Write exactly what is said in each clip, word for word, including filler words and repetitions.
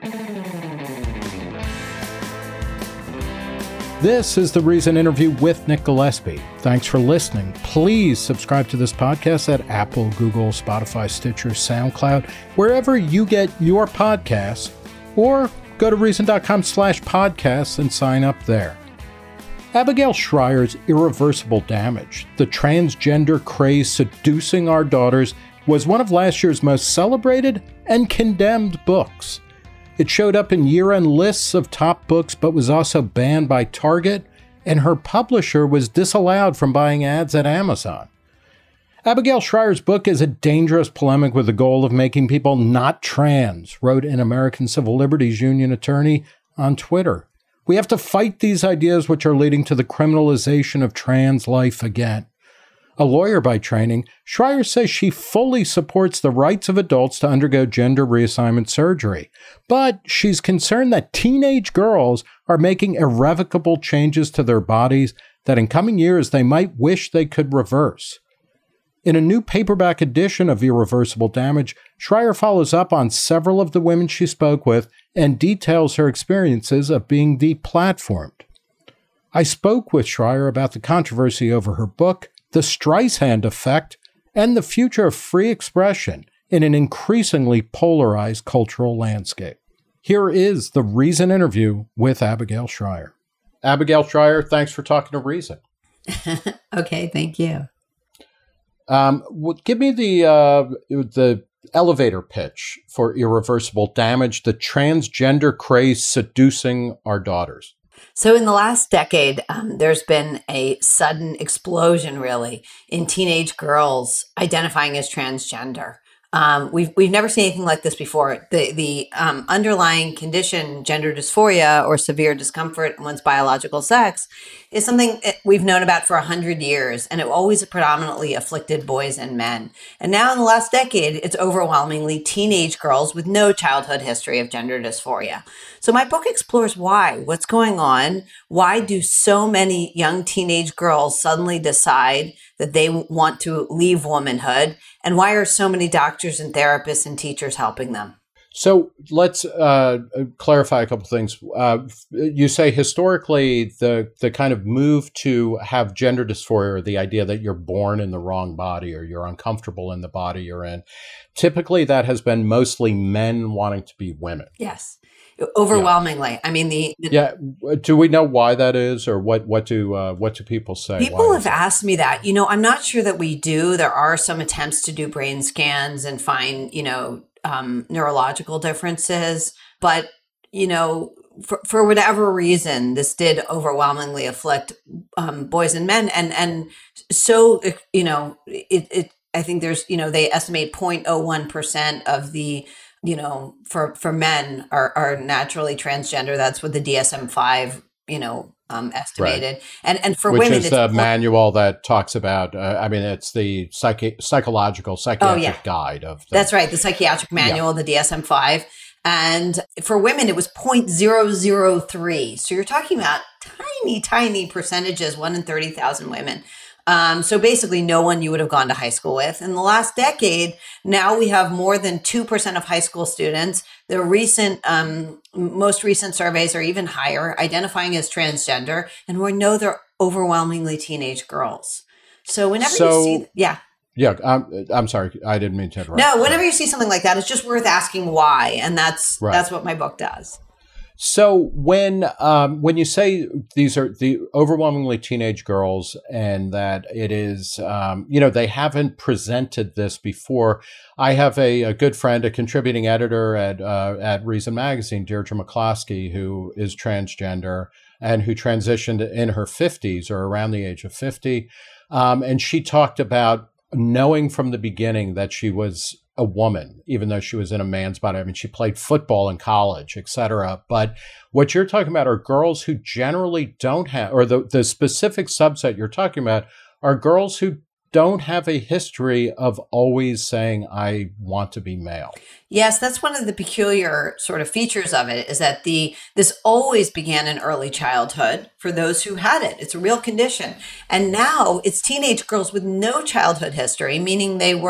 This is the Reason interview with Nick Gillespie. Thanks for listening. Please subscribe to this podcast at Apple, Google, Spotify, Stitcher, SoundCloud, wherever you get your podcasts, or go to reason.com slash podcasts and sign up there. Abigail Shrier's Irreversible Damage, the transgender craze seducing our daughters, was one of last year's most celebrated and condemned books. It showed up in year-end lists of top books, but was also banned by Target, and her publisher was disallowed from buying ads at Amazon. Abigail Shrier's book is a dangerous polemic with the goal of making people not trans, wrote an American Civil Liberties Union attorney on Twitter. We have to fight these ideas which are leading to the criminalization of trans life again. A lawyer by training, Shrier says she fully supports the rights of adults to undergo gender reassignment surgery, but she's concerned that teenage girls are making irrevocable changes to their bodies that in coming years they might wish they could reverse. In a new paperback edition of Irreversible Damage, Shrier follows up on several of the women she spoke with and details her experiences of being deplatformed. I spoke with Shrier about the controversy over her book, the Streisand effect, and the future of free expression in an increasingly polarized cultural landscape. Here is the Reason interview with Abigail Shrier. Abigail Shrier, thanks for talking to Reason. Okay, thank you. Um, give me the uh, the elevator pitch for Irreversible Damage, the transgender craze seducing our daughters. So in the last decade, um, there's been a sudden explosion, really, in teenage girls identifying as transgender. Um, we've we've never seen anything like this before. The the um, underlying condition, gender dysphoria or severe discomfort in one's biological sex, is something we've known about for a hundred years, and it always predominantly afflicted boys and men. And now in the last decade, it's overwhelmingly teenage girls with no childhood history of gender dysphoria. So my book explores why, what's going on, why do so many young teenage girls suddenly decide that they want to leave womanhood, and why are so many doctors and therapists and teachers helping them? So let's uh, clarify a couple things. Uh, you say historically the the kind of move to have gender dysphoria, or the idea that you're born in the wrong body or you're uncomfortable in the body you're in, typically that has been mostly men wanting to be women. Yes. Overwhelmingly. Yeah. I mean, the, the yeah. Do we know why that is, or what? What do uh, what do people say? People have asked me that. You know, I'm not sure that we do. There are some attempts to do brain scans and find, you know, um, neurological differences, but you know, for for whatever reason, this did overwhelmingly afflict um, boys and men, and and so you know, it, it. I think there's, you know, they estimate zero point zero one percent of the you know, for, for men are, are naturally transgender. That's what the D S M five, you know, um, estimated. Right. And and for Which women, is the manual that talks about, uh, I mean, it's the psychi- psychological, psychiatric oh, yeah. guide of. The, That's right. The psychiatric manual, yeah. the D S M five. And for women, it was zero point zero zero three. So you're talking about tiny, tiny percentages, one in thirty thousand women. Um, so basically no one you would have gone to high school with. In the last decade, now we have more than two percent of high school students. The recent, um, most recent surveys are even higher, identifying as transgender. And we know they're overwhelmingly teenage girls. So whenever so, you see, yeah. Yeah, I'm, I'm sorry. I didn't mean to interrupt. No, whenever you see something like that, it's just worth asking why. And that's, right. that's what my book does. So when um, when you say these are the overwhelmingly teenage girls, and that it is, um, you know, they haven't presented this before. I have a, a good friend, a contributing editor at uh, at Reason Magazine, Deirdre McCloskey, who is transgender and who transitioned in her fifties or around the age of fifty. Um, and she talked about knowing from the beginning that she was a woman, even though she was in a man's body. I mean, she played football in college, et cetera. But what you're talking about are girls who generally don't have, or the, the specific subset you're talking about are girls who don't have a history of always saying, I want to be male. Yes, that's one of the peculiar sort of features of it, is that the this always began in early childhood for those who had it. It's a real condition. And now it's teenage girls with no childhood history, meaning they were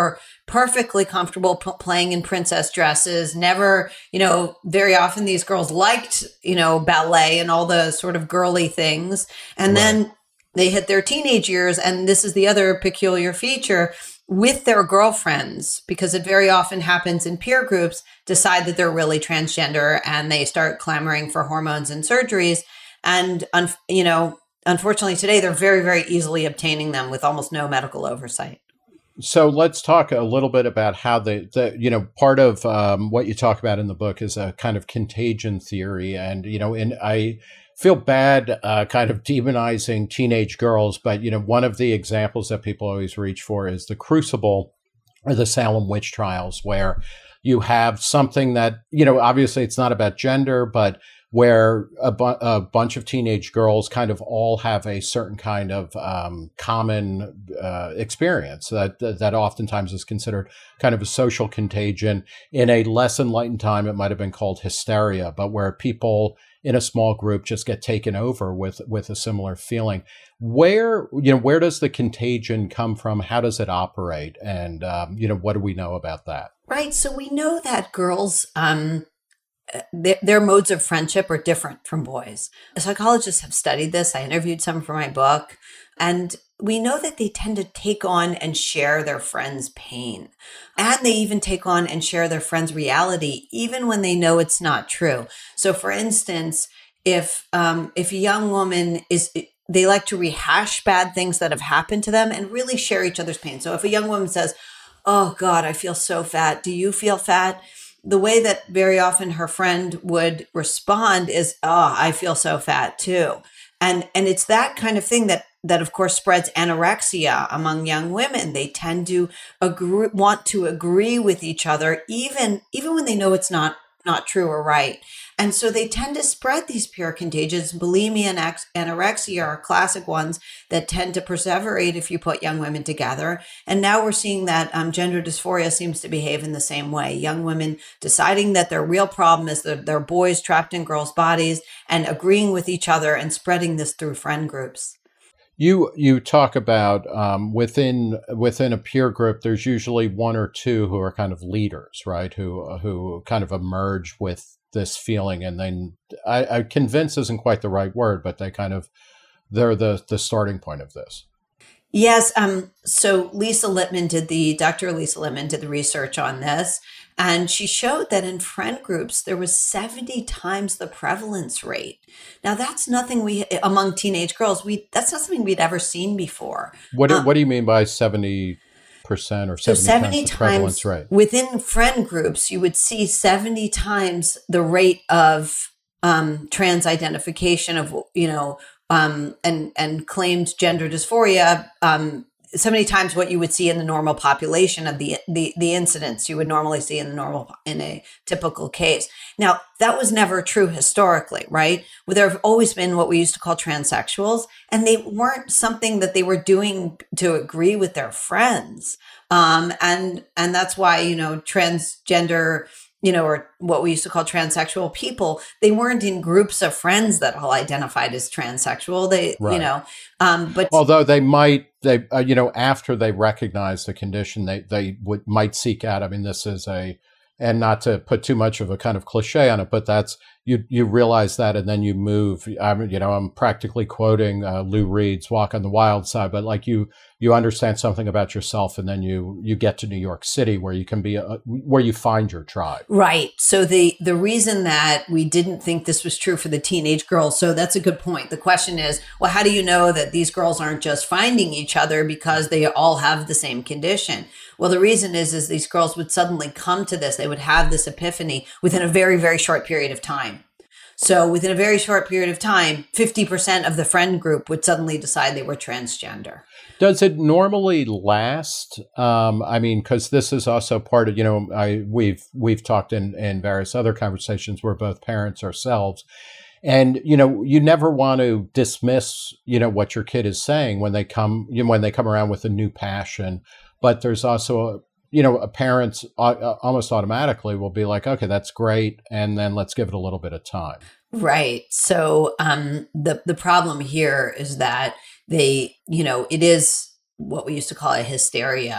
perfectly comfortable p- playing in princess dresses, never, you know, very often these girls liked, you know, ballet and all the sort of girly things. And Right. then they hit their teenage years. And this is the other peculiar feature with their girlfriends, because it very often happens in peer groups, decide that they're really transgender and they start clamoring for hormones and surgeries. And, un- you know, unfortunately today, they're very, very easily obtaining them with almost no medical oversight. So let's talk a little bit about how the, the you know, part of um, what you talk about in the book is a kind of contagion theory. And, you know, and I feel bad uh, kind of demonizing teenage girls, but, you know, one of the examples that people always reach for is the Crucible or the Salem witch trials, where you have something that, you know, obviously it's not about gender, but where a, bu- a bunch of teenage girls kind of all have a certain kind of um, common uh, experience that, that that oftentimes is considered kind of a social contagion. In a less enlightened time, it might have been called hysteria, but where people in a small group just get taken over with with a similar feeling. Where, you know, where does the contagion come from? How does it operate? And, um, you know, what do we know about that? Right. So we know that girls, um, their, their modes of friendship are different from boys. Psychologists have studied this. I interviewed some for my book. And we know that they tend to take on and share their friends' pain. And they even take on and share their friends' reality, even when they know it's not true. So for instance, if um, if a young woman is, they like to rehash bad things that have happened to them and really share each other's pain. So if a young woman says, "Oh God, I feel so fat. Do you feel fat?" The way that very often her friend would respond is, "Oh, I feel so fat too." And, and it's that kind of thing that, that of course spreads anorexia among young women. They tend to agree, want to agree with each other, even, even when they know it's not, not true or right. And so they tend to spread these peer contagions. Bulimia and ax- anorexia are classic ones that tend to perseverate if you put young women together. And now we're seeing that um, gender dysphoria seems to behave in the same way. Young women deciding that their real problem is that they're boys trapped in girls' bodies and agreeing with each other and spreading this through friend groups. You you talk about um, within within a peer group, there's usually one or two who are kind of leaders, right? Who who kind of emerge with this feeling, and then I, I convince isn't quite the right word, but they kind of they're the the starting point of this. Yes. Um, so Lisa Littman did the, Doctor Lisa Littman did the research on this. And she showed that in friend groups, there was seventy times the prevalence rate. Now that's nothing we, among teenage girls, we, that's not something we'd ever seen before. What do, Um, what do you mean by seventy percent or so seventy times seventy the prevalence times rate? within friend groups, you would see seventy times the rate of um, trans identification of, you know, um, and, and claimed gender dysphoria, um, so many times what you would see in the normal population of the, the, the incidents you would normally see in the normal, in a typical case. Now, that was never true historically, right? Well, there have always been what we used to call transsexuals, and they weren't something that they were doing to agree with their friends. Um, and, and that's why, you know, transgender, you know, or what we used to call transsexual people, they weren't in groups of friends that all identified as transsexual. They, Right. you know, um, but although they might, they uh, you know, after they recognize the condition, they they would might seek out. I mean, this is a, and not to put too much of a kind of cliche on it, but that's you you realize that, and then you move. I mean, you know, I'm practically quoting uh, Lou Reed's "Walk on the Wild Side," but like you you understand something about yourself, and then you you get to New York City where you can be a, where you find your tribe. right. So the the reason that we didn't think this was true for the teenage girls, so that's a good point. The question is, well, how do you know that these girls aren't just finding each other because they all have the same condition? Well, the reason is, is these girls would suddenly come to this. They would have this epiphany within a very, very short period of time. So within a very short period of time, fifty percent of the friend group would suddenly decide they were transgender. Does it normally last? Um, I mean, because this is also part of, you know, I we've we've talked in, in various other conversations. We're both parents ourselves. And, you know, you never want to dismiss, you know, what your kid is saying when they come, you know, when they come around with a new passion. But there's also, a, you know, a parents uh, almost automatically will be like, okay, that's great. And then let's give it a little bit of time. Right. So um, the, the problem here is that they, you know, it is what we used to call a hysteria.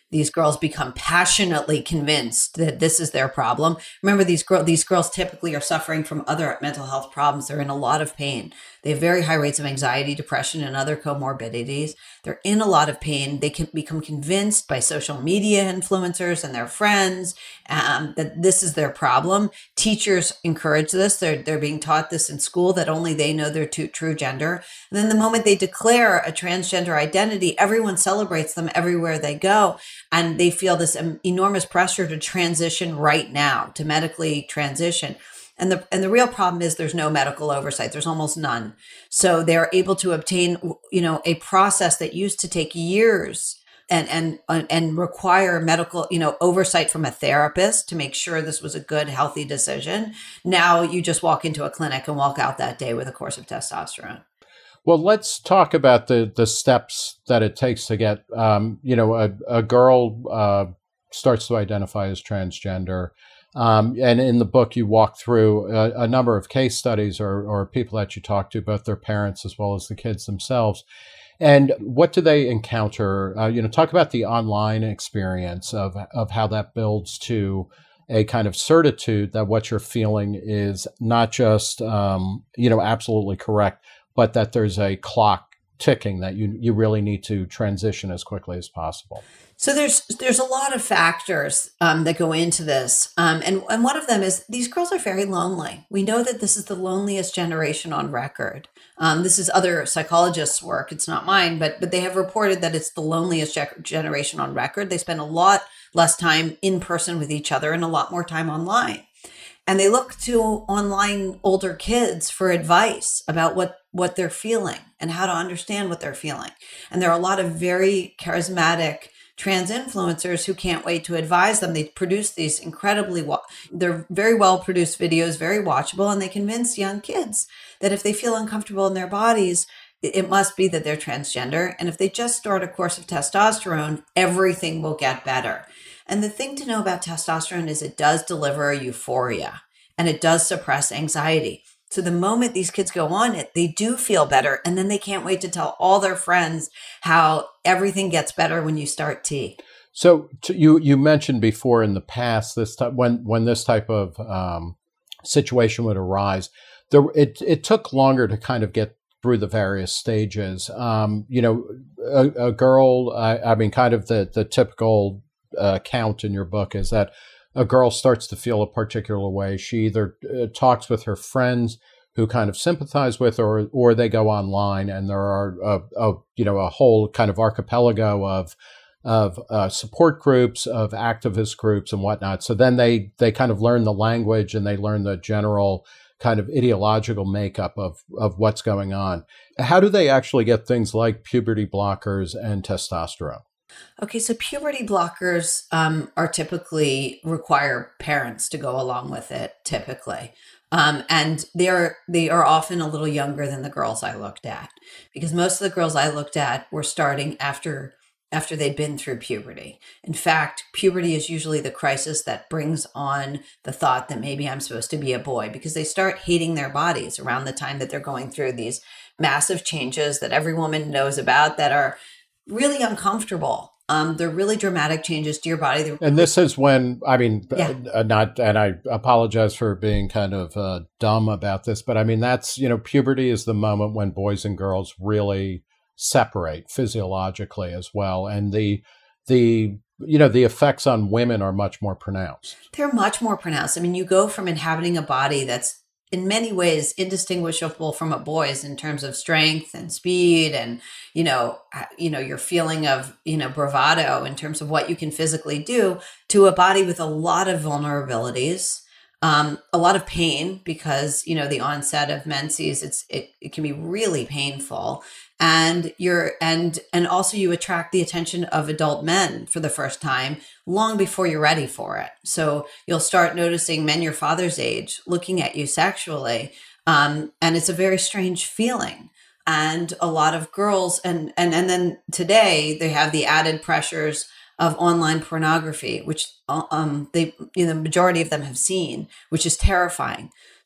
these girls become passionately convinced that this is their problem. Remember, these girl these girls typically are suffering from other mental health problems. They're in a lot of pain. They have very high rates of anxiety, depression, and other comorbidities. They're in a lot of pain. They can become convinced by social media influencers and their friends um, that this is their problem. Teachers encourage this. They're, they're being taught this in school, that only they know their t- true gender. And then the moment they declare a transgender identity, everyone celebrates them everywhere they go. And they feel this um, enormous pressure to transition right now, to medically transition. And the and the real problem is there's no medical oversight. There's almost none. So they're able to obtain, you know, a process that used to take years and and and require medical, you know, oversight from a therapist to make sure this was a good, healthy decision. Now you just walk into a clinic and walk out that day with a course of testosterone. Well, let's talk about the the steps that it takes to get, um, you know, a, a girl uh, starts to identify as transgender. Um, and in the book, you walk through a, a number of case studies or, or people that you talk to, both their parents as well as the kids themselves. And what do they encounter? Uh, you know, talk about the online experience of of how that builds to a kind of certitude that what you're feeling is not just, um, you know, absolutely correct, but that there's a clock ticking that you you really need to transition as quickly as possible. So there's there's a lot of factors um, that go into this, um, and and one of them is these girls are very lonely. We know that this is the loneliest generation on record. Um, this is other psychologists' work; it's not mine, but but they have reported that it's the loneliest ge- generation on record. They spend a lot less time in person with each other and a lot more time online. And they look to online older kids for advice about what, what they're feeling and how to understand what they're feeling. And there are a lot of very charismatic trans influencers who can't wait to advise them. They produce these incredibly, wa- they're very well produced videos, very watchable, and they convince young kids that if they feel uncomfortable in their bodies, it must be that they're transgender. And if they just start a course of testosterone, everything will get better. And the thing to know about testosterone is it does deliver a euphoria and it does suppress anxiety. So the moment these kids go on it, they do feel better. And then they can't wait to tell all their friends how everything gets better when you start T. So to, you you mentioned before in the past this time when when this type of um, situation would arise, there it it took longer to kind of get through the various stages. Um, you know, a, a girl, I, I mean, kind of the the typical uh, count in your book is that a girl starts to feel a particular way. She either uh, talks with her friends who kind of sympathize with, or or they go online, and there are a, a you know a whole kind of archipelago of of uh, support groups, of activist groups, and whatnot. So then they they kind of learn the language and they learn the general kind of ideological makeup of of what's going on. How do they actually get things like puberty blockers and testosterone? Okay, so puberty blockers um, are typically require parents to go along with it, typically. Um, and they are they are often a little younger than the girls I looked at, because most of the girls I looked at were starting after after they'd been through puberty. In fact, puberty is usually the crisis that brings on the thought that maybe I'm supposed to be a boy, because they start hating their bodies around the time that they're going through these massive changes that every woman knows about that are really uncomfortable. Um, they're really dramatic changes to your body. They're And this is when, I mean, Yeah. uh, not, and I apologize for being kind of uh, dumb about this, but I mean, that's, you know, puberty is the moment when boys and girls really separate physiologically as well. And the, the, you know, the effects on women are much more pronounced. They're much more pronounced. I mean, you go from inhabiting a body that's in many ways indistinguishable from a boy's in terms of strength and speed and, you know, you know, your feeling of, you know, bravado in terms of what you can physically do, to a body with a lot of vulnerabilities, um, a lot of pain, because, you know, the onset of menses, it's, it, it can be really painful. And you're, and, and also you attract the attention of adult men for the first time long before you're ready for it. So you'll start noticing men your father's age looking at you sexually. Um, and it's a very strange feeling. And a lot of girls, and, and, and then today they have the added pressures of online pornography, which, um, they, you know, the majority of them have seen, which is terrifying.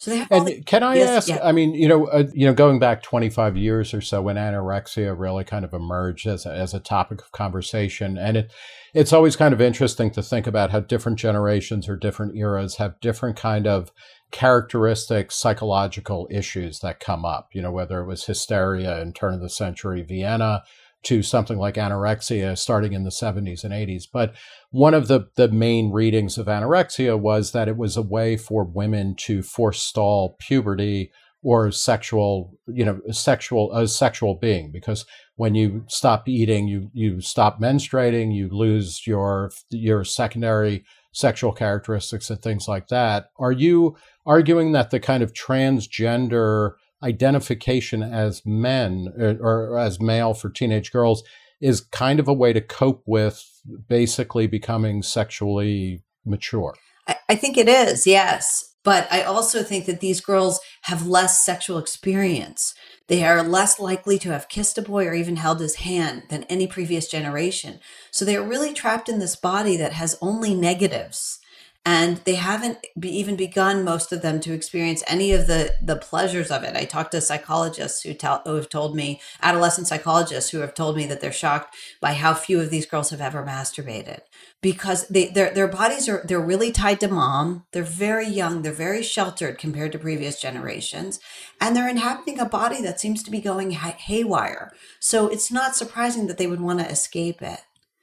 So they have all And the, can I yes, ask, yeah. I mean, you know, uh, you know, going back twenty-five years or so when anorexia really kind of emerged as a, as a topic of conversation, and it it's always kind of interesting to think about how different generations or different eras have different kind of characteristic psychological issues that come up, you know, whether it was hysteria in turn of the century Vienna to something like anorexia starting in the seventies and eighties. But one of the, the main readings of anorexia was that it was a way for women to forestall puberty or sexual, you know, sexual, a sexual being, because when you stop eating, you, you stop menstruating, you lose your, your secondary sexual characteristics and things like that. Are you arguing that the kind of transgender identification as men or, or as male for teenage girls is kind of a way to cope with basically becoming sexually mature? I, I think it is, yes. But I also think that these girls have less sexual experience. They are less likely to have kissed a boy or even held his hand than any previous generation. So they're really trapped in this body that has only negatives. And they haven't be, even begun, most of them, to experience any of the, the pleasures of it. I talked to psychologists who, tell, who have told me, adolescent psychologists who have told me that they're shocked by how few of these girls have ever masturbated, because they, their, their bodies are, they're really tied to mom. They're very young. They're very sheltered compared to previous generations. And they're inhabiting a body that seems to be going hay- haywire. So it's not surprising that they would want to escape it.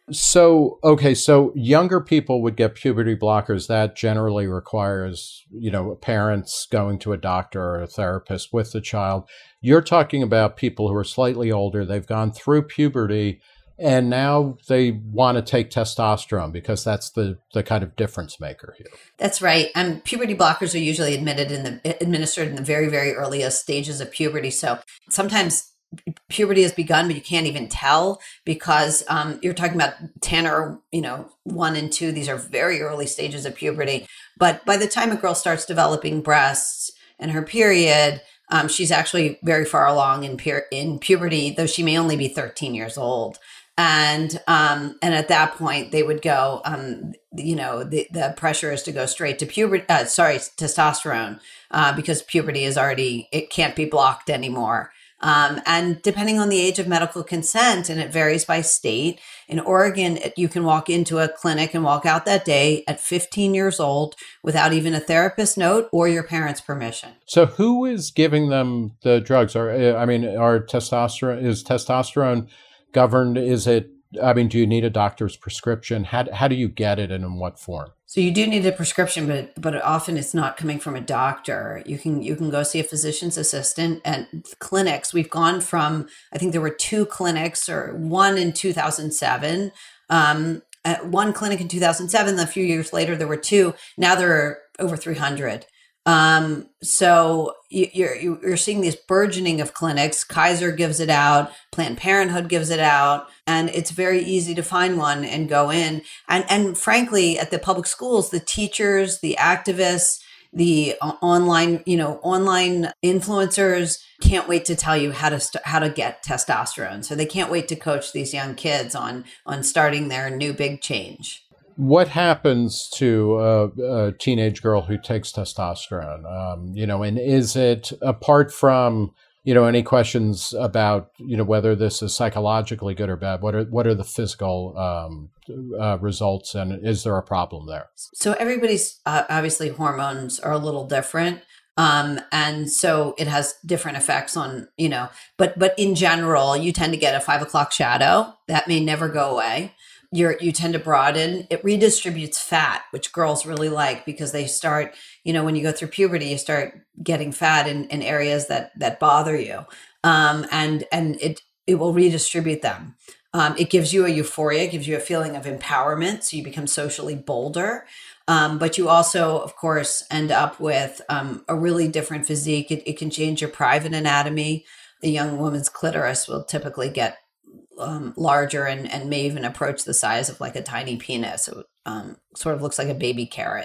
So, okay, so younger people would get puberty blockers. That generally requires, you know, parents going to a doctor or a therapist with the child. You're talking about people who are slightly older. They've gone through puberty and now they want to take testosterone because that's the, the kind of difference maker here. That's right. And puberty blockers are usually admitted in the administered in the very, very earliest stages of puberty. So sometimes puberty has begun, but you can't even tell because um, you're talking about ten or, you know, one and two. These are very early stages of puberty. But by the time a girl starts developing breasts and her period, um, she's actually very far along in, pu- in puberty, though she may only be thirteen years old. And um, and at that point, they would go, um, you know, the, the pressure is to go straight to puberty, uh, sorry, testosterone, uh, because puberty is already, it can't be blocked anymore. Um, and depending on the age of medical consent, and it varies by state, in Oregon, you can walk into a clinic and walk out that day at fifteen years old without even a therapist note or your parents' permission. So who is giving them the drugs? Or, I mean, are testosterone, is testosterone governed? Is it, I mean, do you need a doctor's prescription? How, how do you get it and in what form? So you do need a prescription, but but often it's not coming from a doctor. You can you can go see a physician's assistant at clinics. We've gone from, I think there were two clinics, or one in two thousand seven, um, at one clinic in two thousand seven. A few years later, there were two. Now there are over three hundred. Um, so you, you're you're seeing this burgeoning of clinics. Kaiser gives it out, Planned Parenthood gives it out, and it's very easy to find one and go in. And and frankly, at the public schools, the teachers, the activists, the uh, online, you know, online influencers can't wait to tell you how to st- how to get testosterone. So they can't wait to coach these young kids on on starting their new big change. What happens to a, a teenage girl who takes testosterone? Um, you know, and is it, apart from, you know, any questions about, you know, whether this is psychologically good or bad, what are what are the physical um, uh, results, and is there a problem there? So everybody's uh, obviously hormones are a little different. Um, and so it has different effects on, you know, but but in general, you tend to get a five o'clock shadow that may never go away. You're, you tend to broaden. It redistributes fat, which girls really like because they start, you know, when you go through puberty, you start getting fat in, in areas that that bother you, um, and and it it will redistribute them. Um, it gives you a euphoria, gives you a feeling of empowerment, so you become socially bolder. Um, but you also, of course, end up with um, a really different physique. It, it can change your private anatomy. A young woman's clitoris will typically get Um, larger and, and may even approach the size of like a tiny penis. It um, sort of looks like a baby carrot,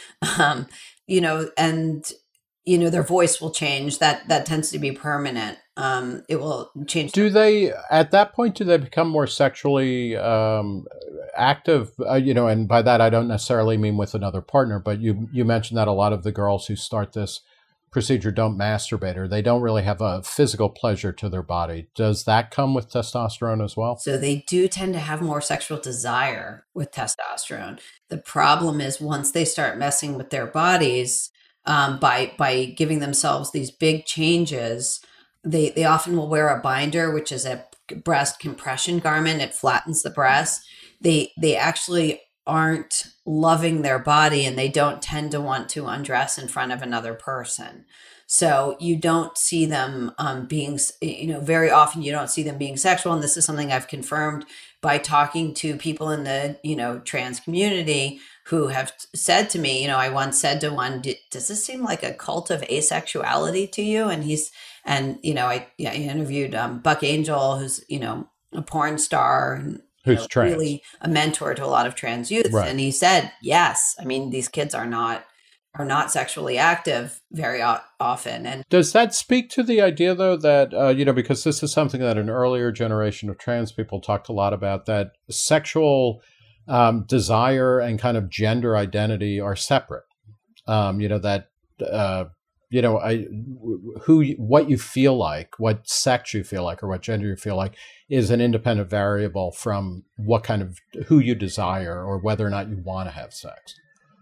um, you know, and, you know, their voice will change. That that tends to be permanent. Um, it will change. Do they, at that point, do they become more sexually um, active? Uh, you know, and by that, I don't necessarily mean with another partner, but you, you mentioned that a lot of the girls who start this procedure don't masturbate, or they don't really have a physical pleasure to their body. Does that come with testosterone as well? So they do tend to have more sexual desire with testosterone. The problem is once they start messing with their bodies um, by by giving themselves these big changes, they they often will wear a binder, which is a breast compression garment. It flattens the breast. They they actually aren't loving their body, and they don't tend to want to undress in front of another person. So you don't see them um, being, you know, very often you don't see them being sexual. And this is something I've confirmed by talking to people in the, you know, trans community who have said to me, you know, I once said to one, does this seem like a cult of asexuality to you? And he's, and, you know, I, yeah, I interviewed um, Buck Angel, who's, you know, a porn star and who's know, trans. really a mentor to a lot of trans youth. Right. And he said, yes, I mean, these kids are not, are not sexually active very o- often. And does that speak to the idea, though, that, uh, you know, because this is something that an earlier generation of trans people talked a lot about, that sexual um, desire and kind of gender identity are separate. Um, you know, that, uh, you know, I, who, what you feel like, what sex you feel like, or what gender you feel like is an independent variable from what kind of, who you desire or whether or not you want to have sex.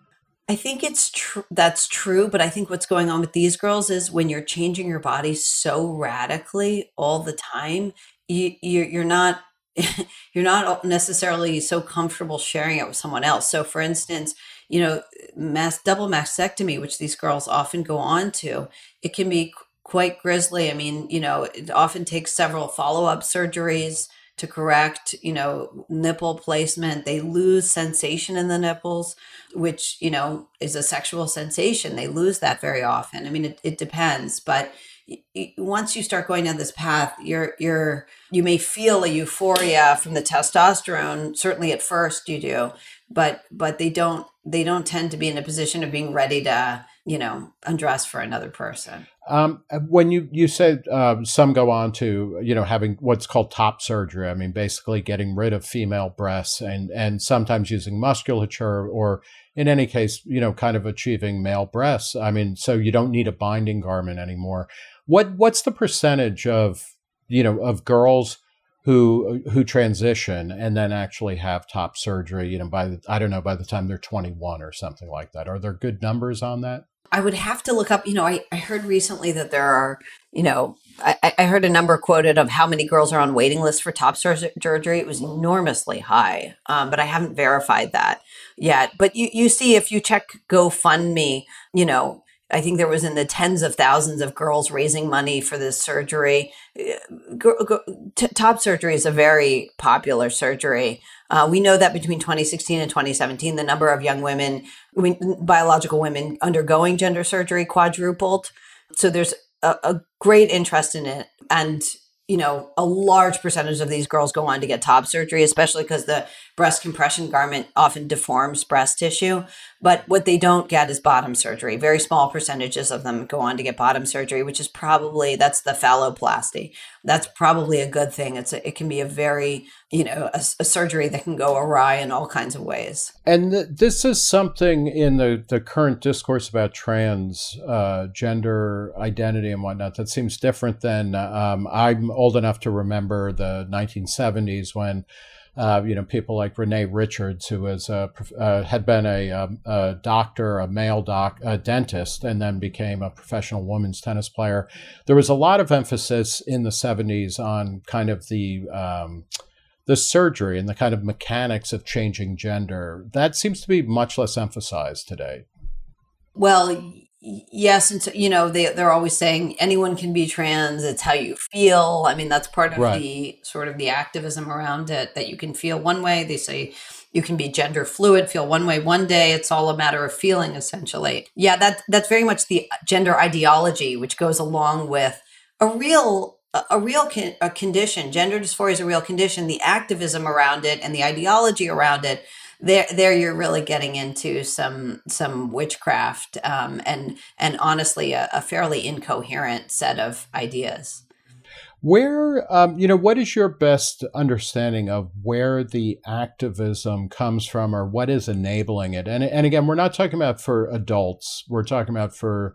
I think it's true. That's true. But I think what's going on with these girls is when you're changing your body so radically all the time, you, you you're not, you're not necessarily so comfortable sharing it with someone else. So for instance, you know, mass, double mastectomy, which these girls often go on to, it can be quite grisly. I mean, you know, it often takes several follow-up surgeries to correct, you know, nipple placement. They lose sensation in the nipples, which, you know, is a sexual sensation. They lose that very often. I mean, it, it depends, but once you start going down this path, you're, you're, you may feel a euphoria from the testosterone. Certainly at first you do, but, but they don't, they don't tend to be in a position of being ready to, you know, undress for another person. Um, when you, you said uh, some go on to, you know, having what's called top surgery, I mean, basically getting rid of female breasts and, and sometimes using musculature or in any case, you know, kind of achieving male breasts. I mean, so you don't need a binding garment anymore. What, what's the percentage of, you know, of girls who, who transition and then actually have top surgery, you know, by the, I don't know, by the time they're twenty-one or something like that? Are there good numbers on that? I would have to look up, you know, I, I heard recently that there are, you know, I, I heard a number quoted of how many girls are on waiting lists for top surgery. It was enormously high, um, but I haven't verified that yet. But you, you see, if you check GoFundMe, you know, I think there was in the tens of thousands of girls raising money for this surgery. Go, go, t- top surgery is a very popular surgery. Uh, we know that between twenty sixteen and twenty seventeen, the number of young women, I mean, biological women undergoing gender surgery quadrupled. So there's a, a great interest in it. And, you know, a large percentage of these girls go on to get top surgery, especially because the breast compression garment often deforms breast tissue. But what they don't get is bottom surgery. Very small percentages of them go on to get bottom surgery, which is probably, that's the phalloplasty. That's probably a good thing. It's a, it can be a very, you know, a, a surgery that can go awry in all kinds of ways. And th- this is something in the, the current discourse about trans uh, gender identity and whatnot that seems different than um, I'm old enough to remember the nineteen seventies when Uh, you know, people like Renee Richards, who was a, uh, had been a, um, a doctor, a male doc, a dentist, and then became a professional women's tennis player. There was a lot of emphasis in the seventies on kind of the um, the surgery and the kind of mechanics of changing gender. That seems to be much less emphasized today. Well, yes, and so, you know, they they're always saying anyone can be trans. It's how you feel. I mean, that's part of Right. the sort of the activism around it, that you can feel one way. They say you can be gender fluid, feel one way one day. It's all a matter of feeling, essentially. Yeah, that that's very much the gender ideology, which goes along with a real a real con- a condition. Gender dysphoria is a real condition. The activism around it and the ideology around it. There, there, you're really getting into some some witchcraft, um, and and honestly, a, a fairly incoherent set of ideas. Where, um, you know, what is your best understanding of where the activism comes from, or what is enabling it? And and again, we're not talking about for adults. We're talking about for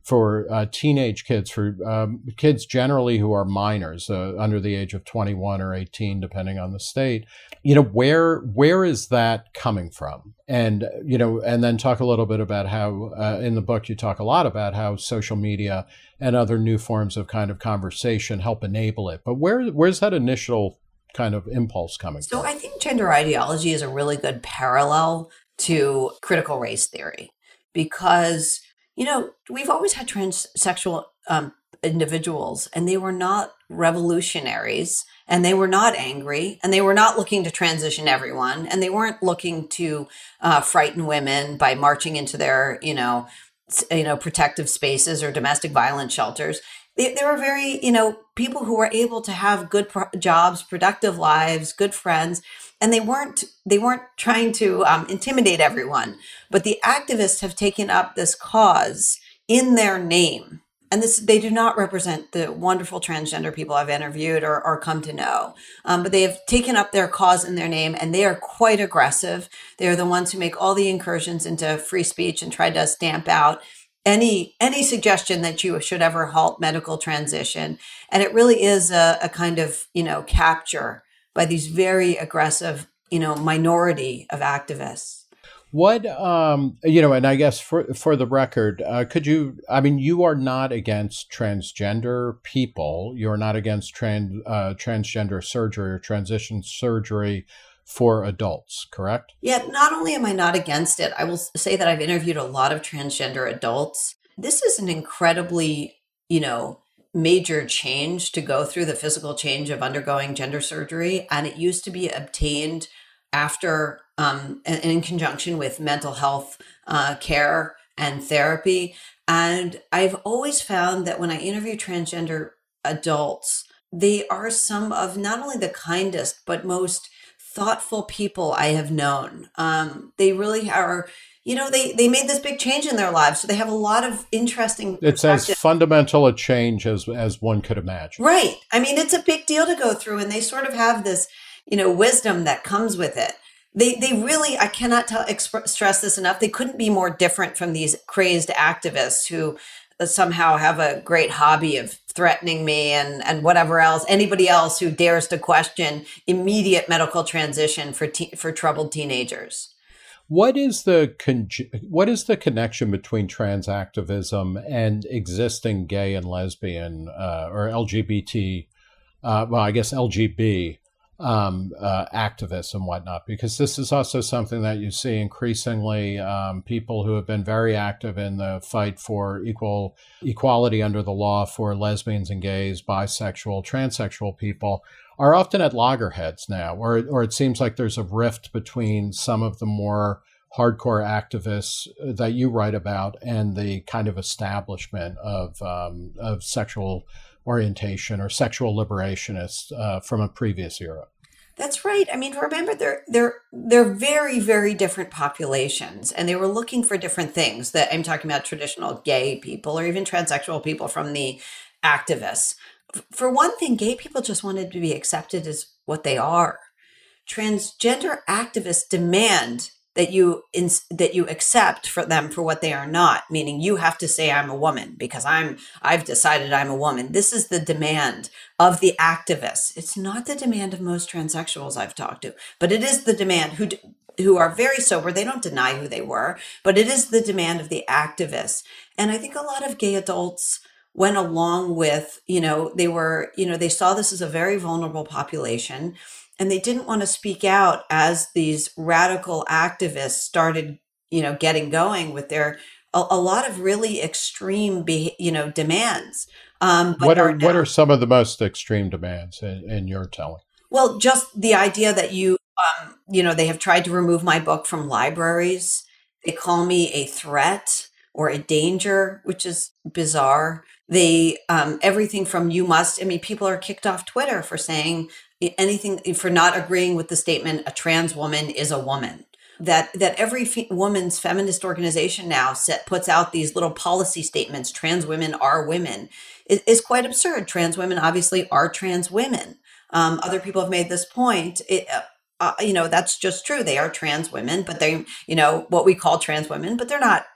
for uh, teenage kids, for um, kids generally who are minors, uh, under the age of twenty-one or eighteen, depending on the state. You know, where where is that coming from? And, you know, and then talk a little bit about how uh, in the book you talk a lot about how social media and other new forms of kind of conversation help enable it. But where where's that initial kind of impulse coming so from? I think gender ideology is a really good parallel to critical race theory because, you know, we've always had transsexual um, individuals and they were not revolutionaries and they were not angry and they were not looking to transition everyone and they weren't looking to uh, frighten women by marching into their, you know, s- you know, protective spaces or domestic violence shelters. They, they were very, you know, people who were able to have good pro- jobs, productive lives, good friends, and they weren't they weren't trying to um, intimidate everyone. But the activists have taken up this cause in their name, and this they do not represent the wonderful transgender people I've interviewed or, or come to know. Um, but they have taken up their cause in their name, and they are quite aggressive. They are the ones who make all the incursions into free speech and try to stamp out any any suggestion that you should ever halt medical transition. And it really is a, a kind of, you know, capture by these very aggressive, you know, minority of activists. What, um, you know, and I guess for for the record, uh, could you? I mean, you are not against transgender people. You're not against trans uh, transgender surgery or transition surgery for adults, correct? Yet, not only am I not against it, I will s- say that I've interviewed a lot of transgender adults. This is an incredibly, you know, major change to go through the physical change of undergoing gender surgery. And it used to be obtained after, um, and in conjunction with mental health uh, care and therapy. And I've always found that when I interview transgender adults, they are some of not only the kindest, but most thoughtful people I have known. Um, they really are, you know, they they made this big change in their lives, so they have a lot of interesting It's as perspective. fundamental a change as as one could imagine. Right. I mean, it's a big deal to go through, and they sort of have this, you know, wisdom that comes with it. They they really, I cannot tell exp- stress this enough. They couldn't be more different from these crazed activists who uh, somehow have a great hobby of threatening me and and whatever else. Anybody else who dares to question immediate medical transition for te- for troubled teenagers. What is the con- what is the connection between trans activism and existing gay and lesbian uh, or L G B T? Uh, well, I guess L G B um, uh, activists and whatnot, because this is also something that you see increasingly. Um, people who have been very active in the fight for equal equality under the law for lesbians and gays, bisexual, transsexual people are often at loggerheads now, or or it seems like there's a rift between some of the more hardcore activists that you write about and the kind of establishment of um, of sexual orientation or sexual liberationists uh, from a previous era. That's right. I mean, remember they're they're they're very very different populations, and they were looking for different things. That I'm talking about traditional gay people or even transsexual people from the activists. F- For one thing, gay people just wanted to be accepted as what they are. Transgender activists demand that you ins that you accept for them for what they are not, meaning you have to say I'm a woman because i'm i've decided I'm a woman. This is the demand of the activists. It's not the demand of most transsexuals I've talked to, but it is the demand who d- who are very sober. They don't deny who they were, but it is the demand of the activists. And I think a lot of gay adults went along with, you know, they were, you know, they saw this as a very vulnerable population, and they didn't want to speak out as these radical activists started, you know, getting going with their a, a lot of really extreme be, you know, demands. Um, but What are are what are now, some of the most extreme demands in, in your telling? well, just the idea that you um, you know, they have tried to remove my book from libraries. They call me a threat or a danger, which is bizarre. They um, everything from you must, I mean, people are kicked off Twitter for saying anything, for not agreeing with the statement a trans woman is a woman. That that every fe- woman's feminist organization now set, puts out these little policy statements. Trans women are women. It is quite absurd. Trans women obviously are trans women. Um, other people have made this point. It, uh, uh, you know, that's just true. They are trans women, but they, you know, what we call trans women, but they're not.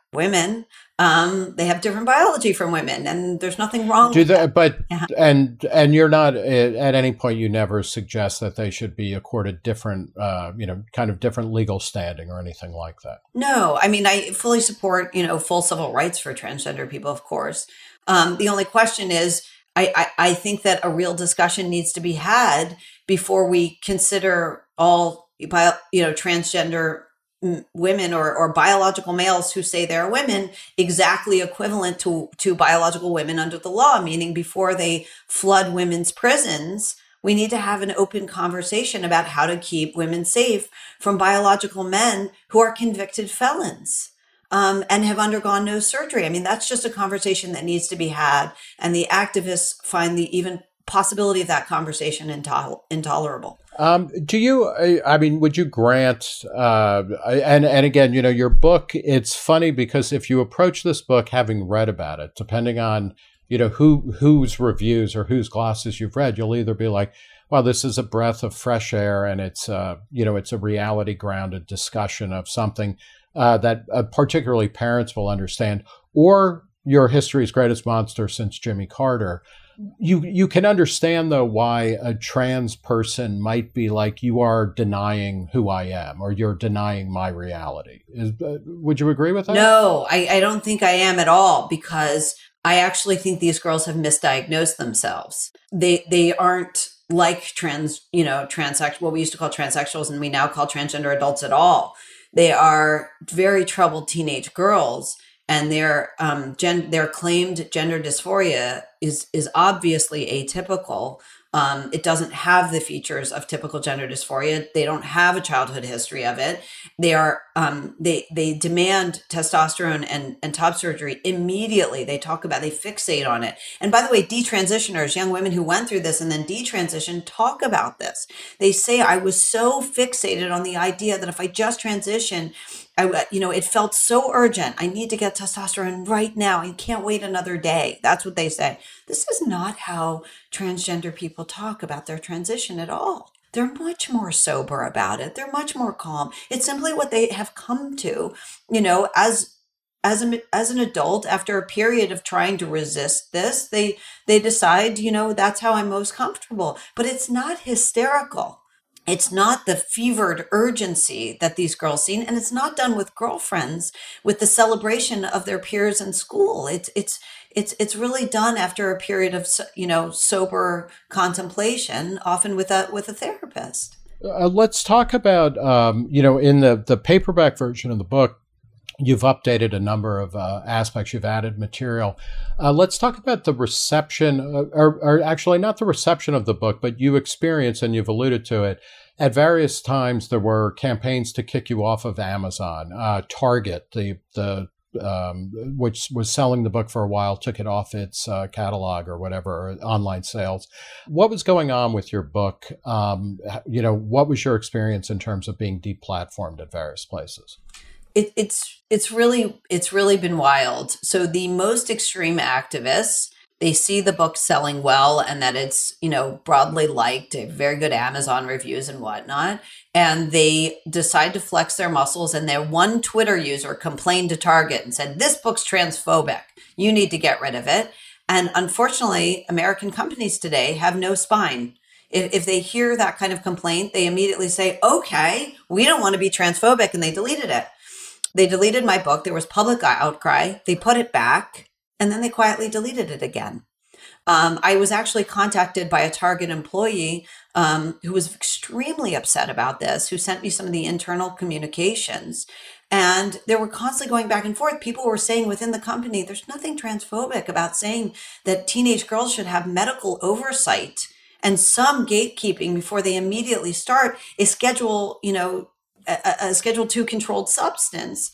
women. Um, they have different biology from women, and there's nothing wrong Do with they, that. but Yeah. and and you're not at any point you never suggest that they should be accorded different, uh, you know, kind of different legal standing or anything like that. No, I mean, I fully support, you know, full civil rights for transgender people, of course. Um, the only question is, I, I, I think that a real discussion needs to be had before we consider all, bio, you know, transgender mm, women or, or biological males who say they're women exactly equivalent to, to biological women under the law, meaning before they flood women's prisons, we need to have an open conversation about how to keep women safe from biological men who are convicted felons um, and have undergone no surgery. I mean, that's just a conversation that needs to be had. And the activists find the even possibility of that conversation intol- intolerable. Um, do you, I, I mean, would you grant, uh, and, and again, you know, your book, it's funny because if you approach this book having read about it, depending on, you know, who, whose reviews or whose glosses you've read, you'll either be like, well, this is a breath of fresh air and it's, uh, you know, it's a reality grounded discussion of something, uh, that uh, particularly parents will understand, or your history's greatest monster since Jimmy Carter. You you can understand, though, why a trans person might be like, you are denying who I am, or you're denying my reality. Is, uh, would you agree with that? No, I, I don't think I am at all, because I actually think these girls have misdiagnosed themselves. They they aren't like trans, you know, transsexual, what we used to call transsexuals and we now call transgender adults at all. They are very troubled teenage girls. And their um, gen- their claimed gender dysphoria is is obviously atypical. Um, it doesn't have the features of typical gender dysphoria. They don't have a childhood history of it. They are um, they they demand testosterone and, and top surgery immediately. They talk about, they fixate on it. And by the way, detransitioners, young women who went through this and then detransitioned, talk about this. They say, I was so fixated on the idea that if I just transition, I, you know, it felt so urgent. I need to get testosterone right now. I can't wait another day. That's what they say. This is not how transgender people talk about their transition at all. They're much more sober about it. They're much more calm. It's simply what they have come to, you know, as as an as an adult after a period of trying to resist this. They they decide, you know, that's how I'm most comfortable. But it's not hysterical. It's not the fevered urgency that these girls see, and it's not done with girlfriends with the celebration of their peers in school. It's it's it's it's really done after a period of, you know, sober contemplation, often with a with a therapist. Uh, let's talk about, um, you know, in the the paperback version of the book, you've updated a number of uh, aspects. You've added material. Uh, let's talk about the reception, uh, or, or actually not the reception of the book, but you experienced, and you've alluded to it, at various times there were campaigns to kick you off of Amazon. Uh, Target, the the um, which was selling the book for a while, took it off its uh, catalog or whatever, or online sales. What was going on with your book? Um, you know, what was your experience in terms of being deplatformed at various places? It, it's it's really it's really been wild. So the most extreme activists, they see the book selling well and that it's, you know, broadly liked, very good Amazon reviews and whatnot, and they decide to flex their muscles. And their one Twitter user complained to Target and said, "This book's transphobic. You need to get rid of it." And unfortunately, American companies today have no spine. If, if they hear that kind of complaint, they immediately say, "Okay, we don't want to be transphobic," and they deleted it. They deleted my book. There was public outcry. They put it back, and then they quietly deleted it again. Um, I was actually contacted by a Target employee um, who was extremely upset about this, who sent me some of the internal communications. And they were constantly going back and forth. People were saying within the company, there's nothing transphobic about saying that teenage girls should have medical oversight and some gatekeeping before they immediately start a schedule, you know, A, a Schedule two controlled substance,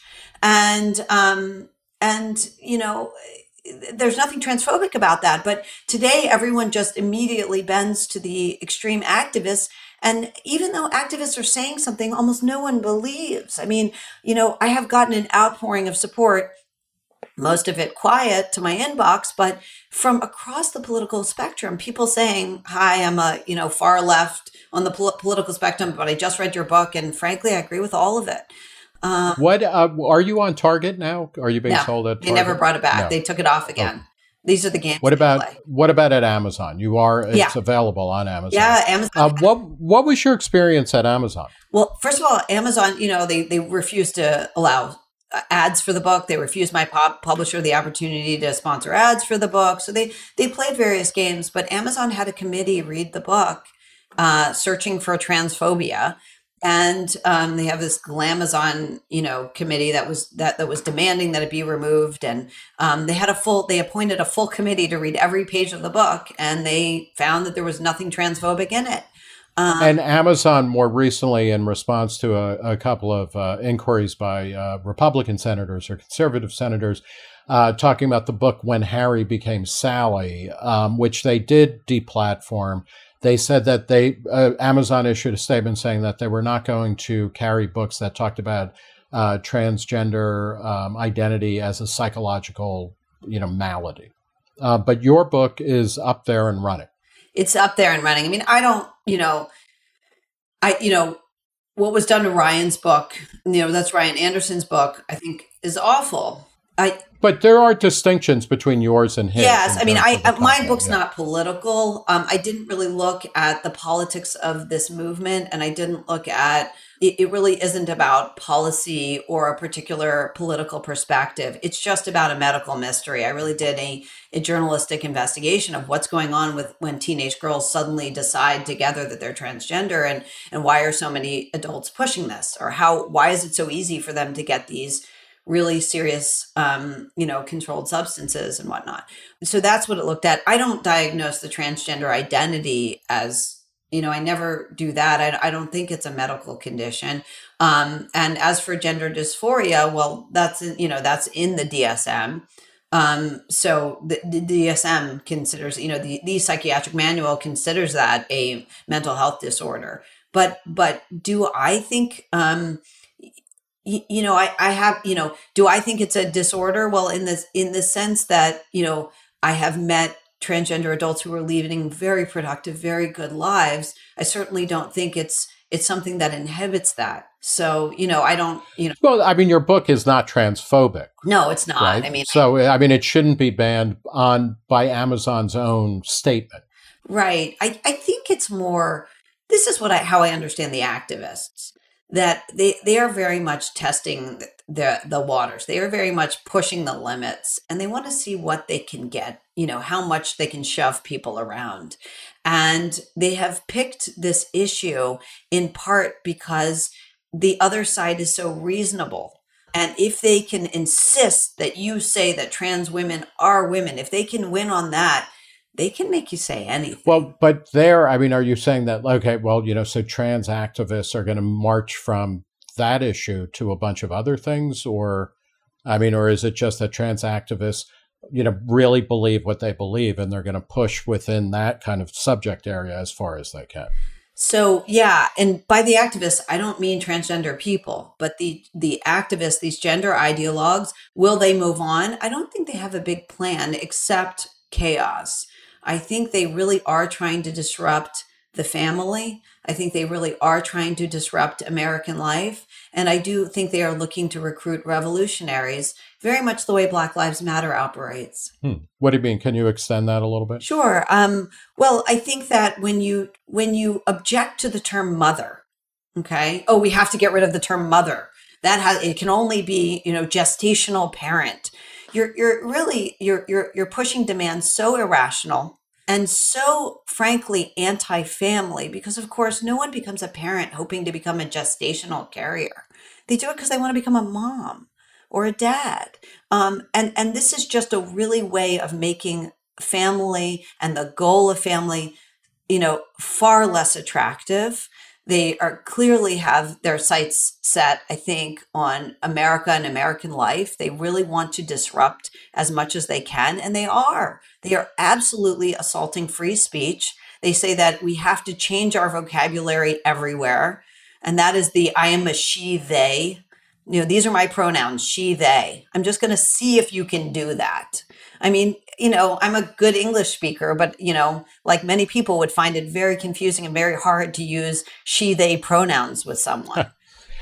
and um, and you know, there's nothing transphobic about that. But today, everyone just immediately bends to the extreme activists, and even though activists are saying something, almost no one believes. I mean, you know, I have gotten an outpouring of support, most of it quiet to my inbox, but from across the political spectrum, people saying, "Hi, I'm a, you know, far left on the pol- political spectrum, but I just read your book, and frankly, I agree with all of it." Um, What uh, are you on Target now? Are you being no, sold at they Target? never brought it back. No. They took it off again. Okay. These are the games What they about play. what about at Amazon? You are it's Yeah. available on Amazon. Yeah, Amazon. Uh, what what was your experience at Amazon? Well, first of all, Amazon, you know, they they refused to allow uh, ads for the book. They refused my pub- publisher the opportunity to sponsor ads for the book. So they they played various games, but Amazon had a committee read the book, uh, searching for transphobia. And um, they have this Glamazon, you know, committee that was that that was demanding that it be removed. And um, they had a full, they appointed a full committee to read every page of the book, and they found that there was nothing transphobic in it. Um, And Amazon, more recently, in response to a, a couple of uh, inquiries by uh, Republican senators or conservative senators, uh, talking about the book When Harry Became Sally, um, which they did deplatform. They said that they uh, Amazon issued a statement saying that they were not going to carry books that talked about uh, transgender um, identity as a psychological, you know, malady. Uh, but your book is up there and running. It's up there and running. I mean, I don't, you know, I, you know, what was done to Ryan's book, you know, that's Ryan Anderson's book, I think is awful. I, But there are distinctions between yours and his. yes, I mean, I, of the my content, book's yeah. not political. Um, I didn't really look at the politics of this movement, and I didn't look at, it, it really isn't about policy or a particular political perspective. It's just about a medical mystery. I really did a, a journalistic investigation of what's going on with when teenage girls suddenly decide together that they're transgender, and, and why are so many adults pushing this, or how, why is it so easy for them to get these really serious, um, you know, controlled substances and whatnot. So that's what it looked at. I don't diagnose the transgender identity as, you know, I never do that. I, I don't think it's a medical condition. Um, and as for gender dysphoria, well, that's, you know, that's in the D S M. Um, so the, the D S M considers, you know, the, the psychiatric manual considers that a mental health disorder. But, but do I think, um, you know, I, I have, you know, do I think it's a disorder? Well, in this, in the sense that, you know, I have met transgender adults who are leading very productive, very good lives. I certainly don't think it's, it's something that inhibits that. So, you know, I don't, you know. Well, I mean, your book is not transphobic. No, it's not. Right? I mean, so, I mean, it shouldn't be banned on by Amazon's own statement. Right. I, I think it's more, this is what I, how I understand the activists. That they, they are very much testing the the waters. They are very much pushing the limits, and they want to see what they can get, you know, how much they can shove people around. And they have picked this issue in part because the other side is so reasonable. And if they can insist that you say that trans women are women, if they can win on that, they can make you say anything. Well, but there, I mean, are you saying that, okay, well, you know, so trans activists are going to march from that issue to a bunch of other things? Or, I mean, or is it just that trans activists, you know, really believe what they believe and they're going to push within that kind of subject area as far as they can? So, yeah. And by the activists, I don't mean transgender people, but the, the activists, these gender ideologues, will they move on? I don't think they have a big plan except chaos. I think they really are trying to disrupt the family. I think they really are trying to disrupt American life. And I do think they are looking to recruit revolutionaries, very much the way Black Lives Matter operates. Hmm. What do you mean? Can you extend that a little bit? Sure. Um, well, I think that when you when you object to the term mother, okay, oh, we have to get rid of the term mother. That has it can only be, you know, gestational parent. You're you're really you're you're you're pushing demands so irrational and so frankly anti-family, because of course no one becomes a parent hoping to become a gestational carrier. They do it because they want to become a mom or a dad. Um, and and this is just a really way of making family and the goal of family, you know, far less attractive. They are clearly have their sights set, I think, on America and American life. They really want to disrupt as much as they can, and they are. They are absolutely assaulting free speech. They say that we have to change our vocabulary everywhere, and that is the I am a she, they. You know, these are my pronouns, she, they. I'm just going to see if you can do that. I mean, you know, I'm a good English speaker, but, you know, like many people would find it very confusing and very hard to use she, they pronouns with someone.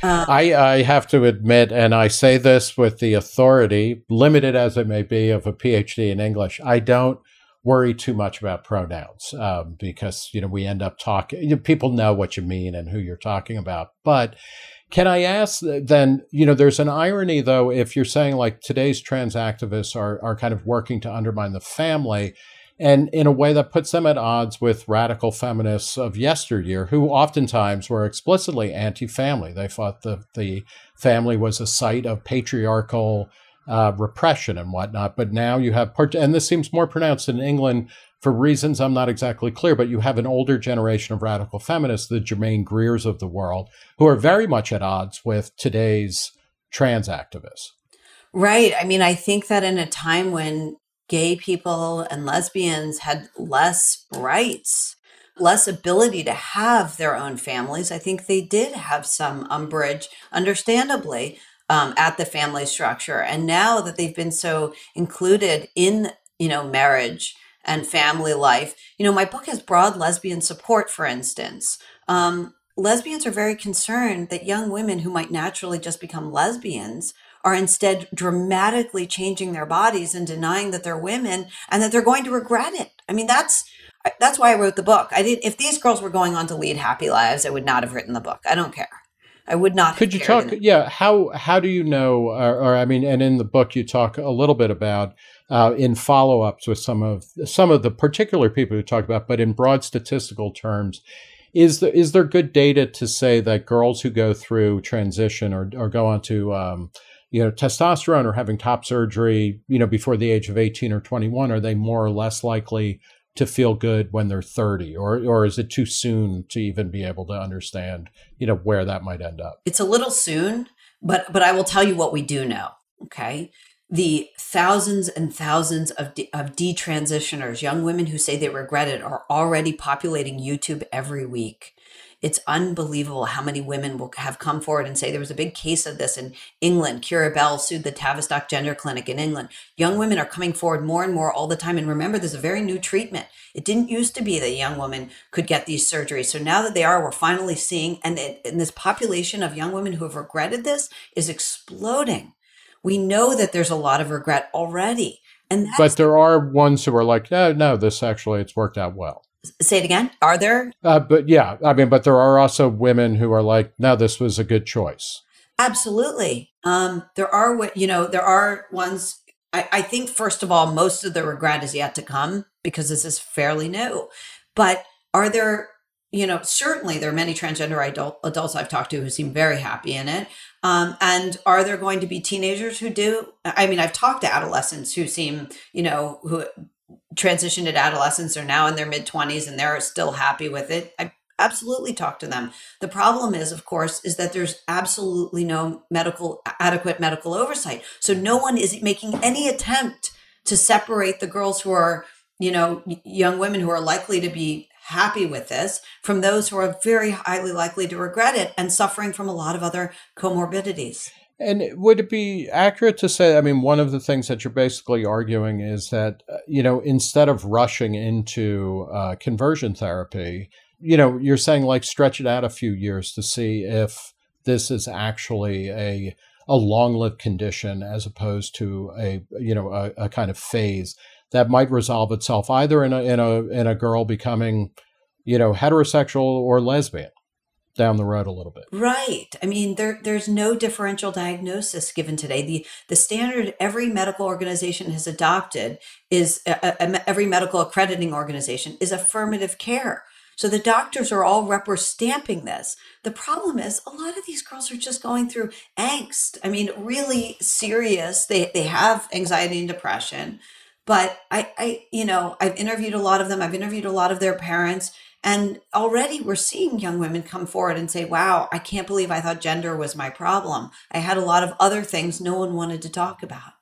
Um, I, I have to admit, and I say this with the authority, limited as it may be, of a PhD in English, I don't worry too much about pronouns um, because, you know, we end up talking, you know, people know what you mean and who you're talking about. But can I ask then, you know, there's an irony, though, if you're saying like today's trans activists are, are kind of working to undermine the family, and in a way that puts them at odds with radical feminists of yesteryear, who oftentimes were explicitly anti-family. They thought the, the family was a site of patriarchal uh, repression and whatnot. But now you have, and this seems more pronounced in England for reasons I'm not exactly clear, but you have an older generation of radical feminists, the Germaine Greers of the world, who are very much at odds with today's trans activists. Right. I mean, I think that in a time when gay people and lesbians had less rights, less ability to have their own families, I think they did have some umbrage, understandably, um, at the family structure. And now that they've been so included in, you know, marriage and family life, you know, my book has broad lesbian support, for instance. Um, lesbians are very concerned that young women who might naturally just become lesbians are instead dramatically changing their bodies and denying that they're women and that they're going to regret it. I mean, that's that's why I wrote the book. I didn't. If these girls were going on to lead happy lives, I would not have written the book. I don't care. I would not. Could you talk? Yeah. How how do you know? Or, or I mean, and in the book you talk a little bit about uh, in follow ups with some of some of the particular people you talk about, but in broad statistical terms. Is there, is there good data to say that girls who go through transition or, or go on to, um, you know, testosterone or having top surgery, you know, before the age of eighteen or twenty-one, are they more or less likely to feel good when they're thirty? Or, or is it too soon to even be able to understand, you know, where that might end up? It's a little soon, but, but I will tell you what we do know. Okay. The thousands and thousands of de- of detransitioners, young women who say they regret it, are already populating YouTube every week. It's unbelievable how many women will have come forward and say there was a big case of this in England. Keira Bell sued the Tavistock Gender Clinic in England. Young women are coming forward more and more all the time. And remember, there's a very new treatment. It didn't used to be that a young woman could get these surgeries. So now that they are, we're finally seeing, and, it, and this population of young women who have regretted this is exploding. We know that there's a lot of regret already. And that's, but there are ones who are like, no, no, this actually, it's worked out well. Say it again. Are there? Uh, but yeah, I mean, but there are also women who are like, no, this was a good choice. Absolutely. Um, there are, you know, there are ones, I, I think, first of all, most of the regret is yet to come because this is fairly new. But are there, you know, certainly there are many transgender adult, adults I've talked to who seem very happy in it. Um, and are there going to be teenagers who do? I mean, I've talked to adolescents who seem, you know, who transitioned at adolescence are now in their mid twenties and they're still happy with it. I absolutely talk to them. The problem is, of course, is that there's absolutely no medical, adequate medical oversight. So no one is making any attempt to separate the girls who are, you know, young women who are likely to be happy with this from those who are very highly likely to regret it and suffering from a lot of other comorbidities. And would it be accurate to say, I mean, one of the things that you're basically arguing is that, uh, you know, instead of rushing into uh, conversion therapy, you know, you're saying like stretch it out a few years to see if this is actually a a long-lived condition as opposed to a, you know, a, a kind of phase that might resolve itself either in a, in a, in a girl becoming, you know, heterosexual or lesbian down the road a little bit. Right. I mean, there there's no differential diagnosis given today. The the standard every medical organization has adopted is uh, uh, every medical accrediting organization is affirmative care. So the doctors are all rubber stamping this. The problem is a lot of these girls are just going through angst. I mean, really serious. They they have anxiety and depression. But I, I, you know, I've interviewed a lot of them. I've interviewed a lot of their parents. And already we're seeing young women come forward and say, wow, I can't believe I thought gender was my problem. I had a lot of other things no one wanted to talk about.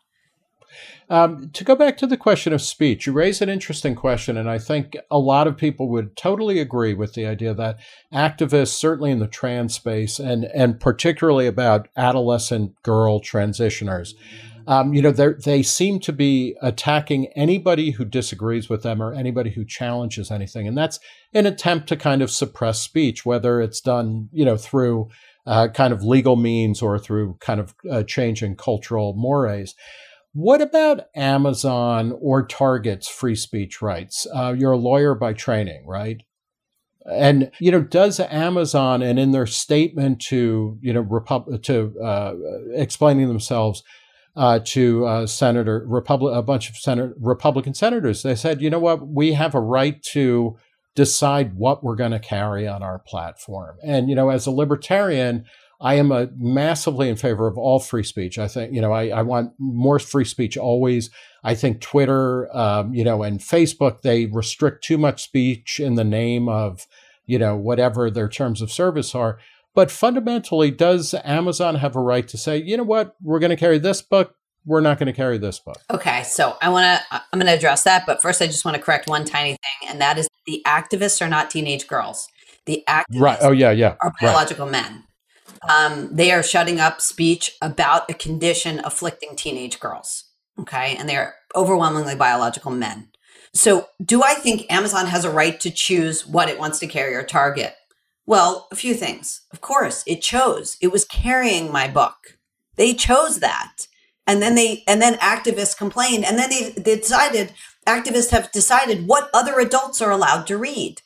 Um, to go back to the question of speech, you raise an interesting question. And I think a lot of people would totally agree with the idea that activists, certainly in the trans space, and, and particularly about adolescent girl transitioners, Um, you know, they seem to be attacking anybody who disagrees with them or anybody who challenges anything. And that's an attempt to kind of suppress speech, whether it's done, you know, through uh, kind of legal means or through kind of uh, changing cultural mores. What about Amazon or Target's free speech rights? Uh, you're a lawyer by training, right? And, you know, does Amazon, and in their statement to, you know, Repub- to uh, explaining themselves uh, to uh, Senator, Republic, a bunch of Senate, Republican senators, they said, you know what, we have a right to decide what we're going to carry on our platform. And, you know, as a libertarian, I am a massively in favor of all free speech. I think, you know, I, I want more free speech always. I think Twitter, um, you know, and Facebook, they restrict too much speech in the name of, you know, whatever their terms of service are. But fundamentally, does Amazon have a right to say, you know what, we're going to carry this book, we're not going to carry this book? Okay, so I want to, I'm going to address that. But first, I just want to correct one tiny thing, and that is the activists are not teenage girls. The activists right. oh, yeah, yeah. are biological right. men. Um, they are shutting up speech about a condition afflicting teenage girls. Okay. And they're overwhelmingly biological men. So do I think Amazon has a right to choose what it wants to carry or target? Well, a few things. Of course, it chose. It was carrying my book. They chose that. And then they, and then activists complained. And then they, they decided, activists have decided what other adults are allowed to read.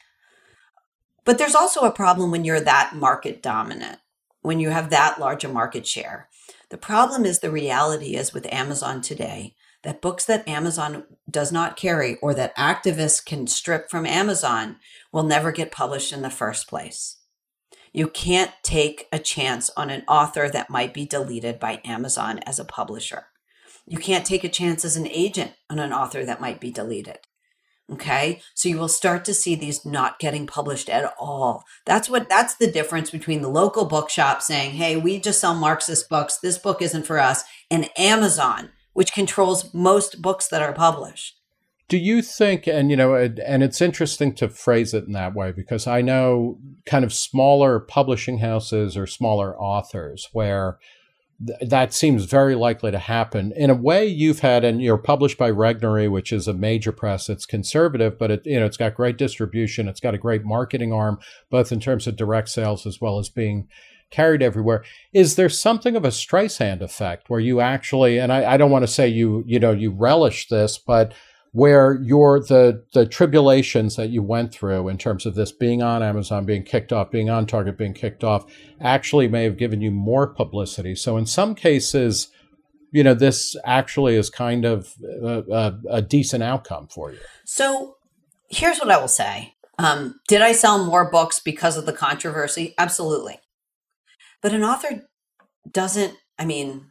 But there's also a problem when you're that market dominant, when you have that large a market share. The problem is the reality is with Amazon today, that books that Amazon does not carry or that activists can strip from Amazon will never get published in the first place. You can't take a chance on an author that might be deleted by Amazon as a publisher. You can't take a chance as an agent on an author that might be deleted. Okay. So you will start to see these not getting published at all. That's what, that's the difference between the local bookshop saying, hey, we just sell Marxist books. This book isn't for us. And Amazon, which controls most books that are published. Do you think, and you know, and it's interesting to phrase it in that way, because I know kind of smaller publishing houses or smaller authors where th- that seems very likely to happen. In a way, you've had, and you're published by Regnery, which is a major press. It's conservative, but it, you know, it's got great distribution. It's got a great marketing arm, both in terms of direct sales as well as being carried everywhere. Is there something of a Streisand effect where you actually, and I, I don't want to say you, you know, you relish this, but where you're the the tribulations that you went through in terms of this being on Amazon, being kicked off, being on Target, being kicked off, actually may have given you more publicity. So in some cases, you know, this actually is kind of a, a, a decent outcome for you. So here's what I will say. Um, did I sell more books because of the controversy? Absolutely. But an author doesn't, I mean,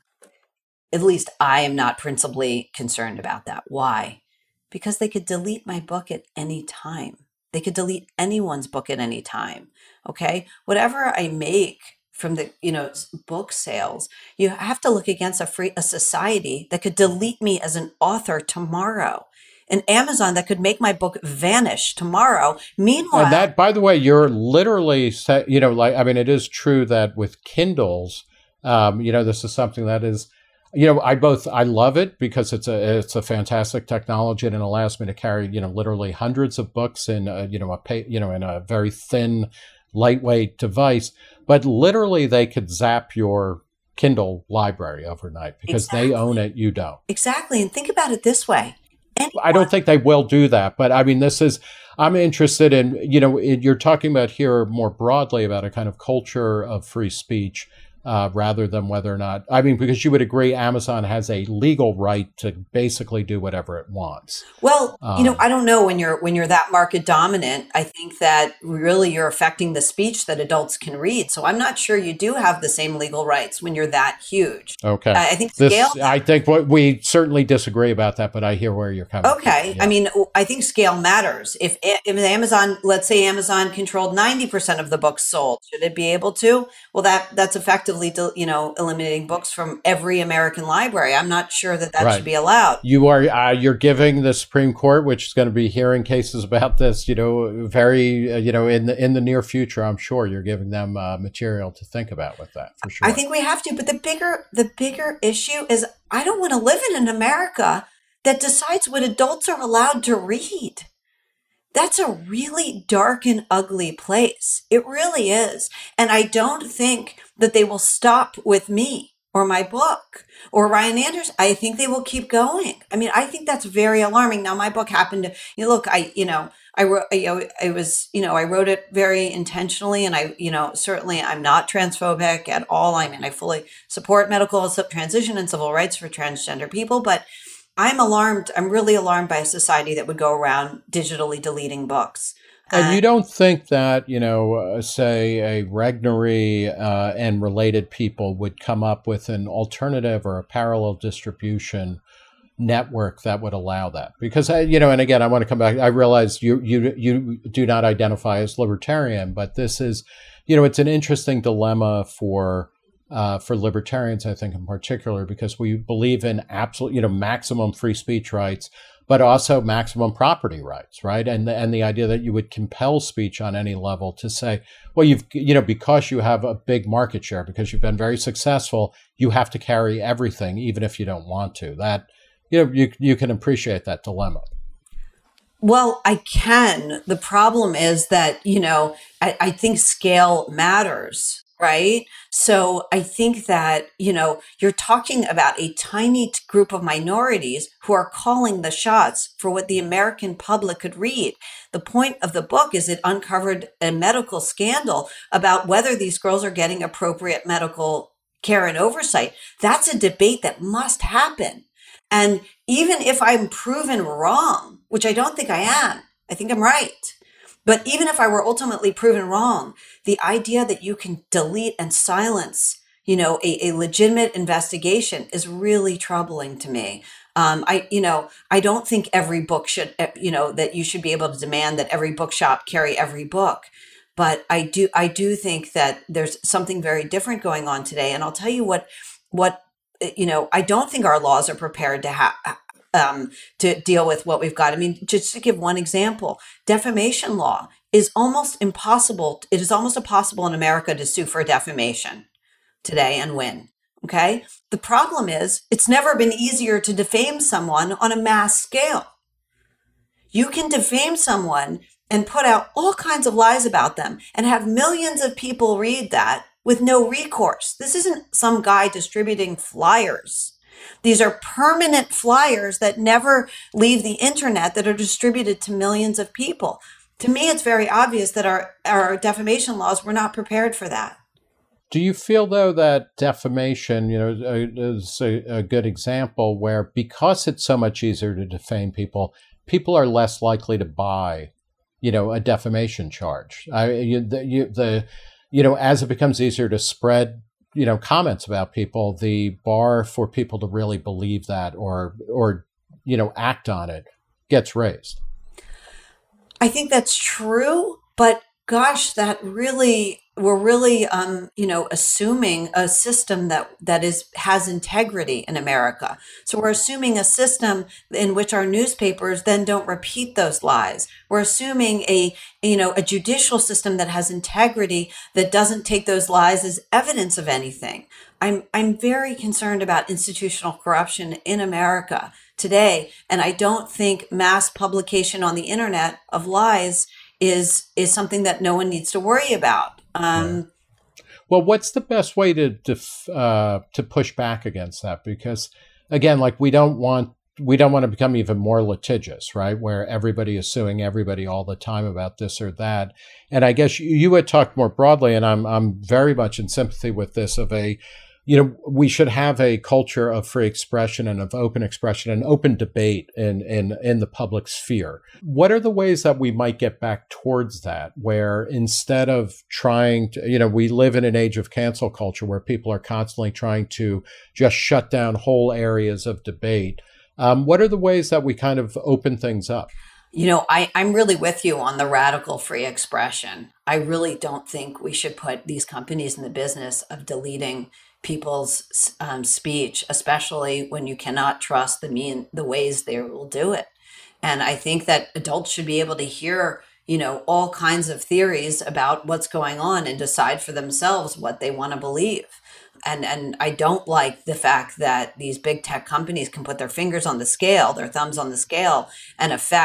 at least I am not principally concerned about that. Why? Because they could delete my book at any time. They could delete anyone's book at any time. Okay. Whatever I make from the, you know, book sales, you have to look against a free, a society that could delete me as an author tomorrow. An Amazon that could make my book vanish tomorrow. Meanwhile, and that, by the way, you're literally, you know, like, I mean, it is true that with Kindles, um, you know, this is something that is, you know, I both, I love it because it's a, it's a fantastic technology and it allows me to carry, you know, literally hundreds of books in, a, you know, a, pay, you know, in a very thin, lightweight device, but literally they could zap your Kindle library overnight because exactly. They own it, you don't. Exactly. And think about it this way. Anyone. I don't think they will do that, but I mean, this is, I'm interested in, you know, in, you're talking about here more broadly about a kind of culture of free speech. Uh, rather than whether or not, I mean, because you would agree Amazon has a legal right to basically do whatever it wants. Well, um, you know, I don't know when you're when you're that market dominant. I think that really you're affecting the speech that adults can read. So I'm not sure you do have the same legal rights when you're that huge. Okay, uh, I think this, scale. I think what we certainly disagree about that, but I hear where you're coming. Okay, from. Yeah. I mean, I think scale matters. If if Amazon, let's say Amazon controlled ninety percent of the books sold, should it be able to? Well, that that's effectively, you know, eliminating books from every American library. I'm not sure that that right. should be allowed. You are uh, you're giving the Supreme Court, which is going to be hearing cases about this, you know, very, uh, you know, in the in the near future. I'm sure you're giving them uh, material to think about with that for sure. I think we have to, but the bigger the bigger issue is I don't want to live in an America that decides what adults are allowed to read. That's a really dark and ugly place. It really is. And I don't think that they will stop with me or my book or Ryan Anderson. I think they will keep going. I mean, I think that's very alarming. Now, my book happened to, you know, look, I, you know, I wrote, you know, I was, you know, I wrote it very intentionally, and I, you know, certainly I'm not transphobic at all. I mean, I fully support medical transition and civil rights for transgender people, but I'm alarmed. I'm really alarmed by a society that would go around digitally deleting books. And you don't think that, you know, uh, say a Regnery uh, and related people would come up with an alternative or a parallel distribution network that would allow that? Because, I, you know, and again, I want to come back. I realize you you you do not identify as libertarian, but this is, you know, it's an interesting dilemma for uh, for libertarians, I think, in particular, because we believe in absolute, you know, maximum free speech rights, but also maximum property rights, right? And the, and the idea that you would compel speech on any level to say, well, you've, you know, because you have a big market share, because you've been very successful, you have to carry everything, even if you don't want to. That, you know, you you can appreciate that dilemma. Well, I can. The problem is that, you know, I, I think scale matters, right? So I think that, you know, you're talking about a tiny t- group of minorities who are calling the shots for what the American public could read. The point of the book is it uncovered a medical scandal about whether these girls are getting appropriate medical care and oversight. That's a debate that must happen. And even if I'm proven wrong, which I don't think I am, I think I'm right. But even if I were ultimately proven wrong, the idea that you can delete and silence, you know, a, a legitimate investigation is really troubling to me. Um, I, you know, I don't think every book should, you know, that you should be able to demand that every bookshop carry every book. But I do, I do think that there's something very different going on today. And I'll tell you what, what, you know, I don't think our laws are prepared to have, um, to deal with what we've got. I mean, just to give one example, defamation law is almost impossible. It is almost impossible in America to sue for defamation today and win. Okay. The problem is it's never been easier to defame someone on a mass scale. You can defame someone and put out all kinds of lies about them and have millions of people read that with no recourse. This isn't some guy distributing flyers. These are permanent flyers that never leave the internet that are distributed to millions of people. To me, it's very obvious that our, our defamation laws were not prepared for that. Do you feel, though, that defamation, you know, is a, a good example where because it's so much easier to defame people, people are less likely to buy, you know, a defamation charge? I, you, the, you, the You know, as it becomes easier to spread, you know, comments about people, the bar for people to really believe that or, or, you know, act on it gets raised. I think that's true, but gosh, that really, we're really, um, you know, assuming a system that that is has integrity in America. So we're assuming a system in which our newspapers then don't repeat those lies. We're assuming a, you know, a judicial system that has integrity, that doesn't take those lies as evidence of anything. I'm I'm very concerned about institutional corruption in America today, and I don't think mass publication on the internet of lies is is something that no one needs to worry about. Um, right. Well, what's the best way to def, uh, to push back against that? Because again, like we don't want we don't want to become even more litigious, right? Where everybody is suing everybody all the time about this or that. And I guess you, you had talked more broadly, and I'm I'm very much in sympathy with this, of a, you know, we should have a culture of free expression and of open expression and open debate in, in, in the public sphere. What are the ways that we might get back towards that, where instead of trying to, you know, we live in an age of cancel culture where people are constantly trying to just shut down whole areas of debate. Um, what are the ways that we kind of open things up? You know, I, I'm really with you on the radical free expression. I really don't think we should put these companies in the business of deleting people's um, speech, especially when you cannot trust the mean the ways they will do it. And I think that adults should be able to hear, you know, all kinds of theories about what's going on and decide for themselves what they want to believe. And and I don't like the fact that these big tech companies can put their fingers on the scale, their thumbs on the scale, and affect,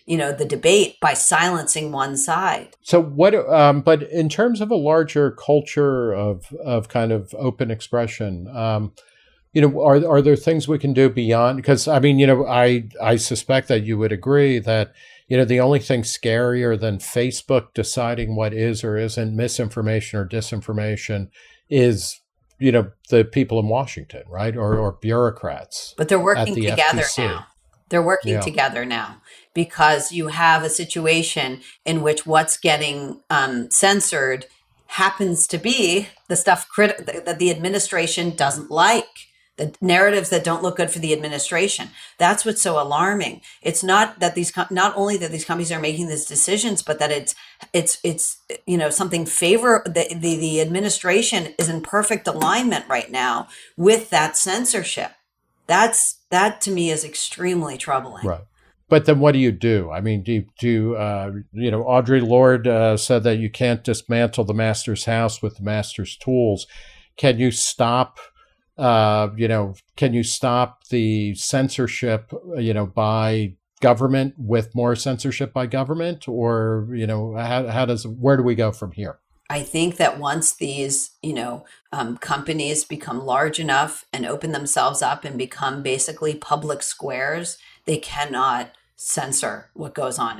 you know, the debate by silencing one side. So what, um, but in terms of a larger culture of, of kind of open expression, um, you know, are, are there things we can do beyond? Because, I mean, you know, I, I suspect that you would agree that, you know, the only thing scarier than Facebook deciding what is or isn't misinformation or disinformation is, you know, the people in Washington, right? Or, or bureaucrats. But they're working the together F T C. now. They're working Yeah. together now because you have a situation in which what's getting um, censored happens to be the stuff crit- that the administration doesn't like, the narratives that don't look good for the administration. That's what's so alarming. It's not that these, com- not only that these companies are making these decisions, but that it's, it's, it's, you know, something favor the, the, the administration is in perfect alignment right now with that censorship. That's, that to me is extremely troubling. Right. But then what do you do? I mean, do you, do, uh, you know, Audre Lorde uh, said that you can't dismantle the master's house with the master's tools. Can you stop, uh, you know, can you stop the censorship, you know, by government with more censorship by government? Or, you know, how, how does, where do we go from here? I think that once these, you know, um, companies become large enough and open themselves up and become basically public squares, they cannot censor what goes on it.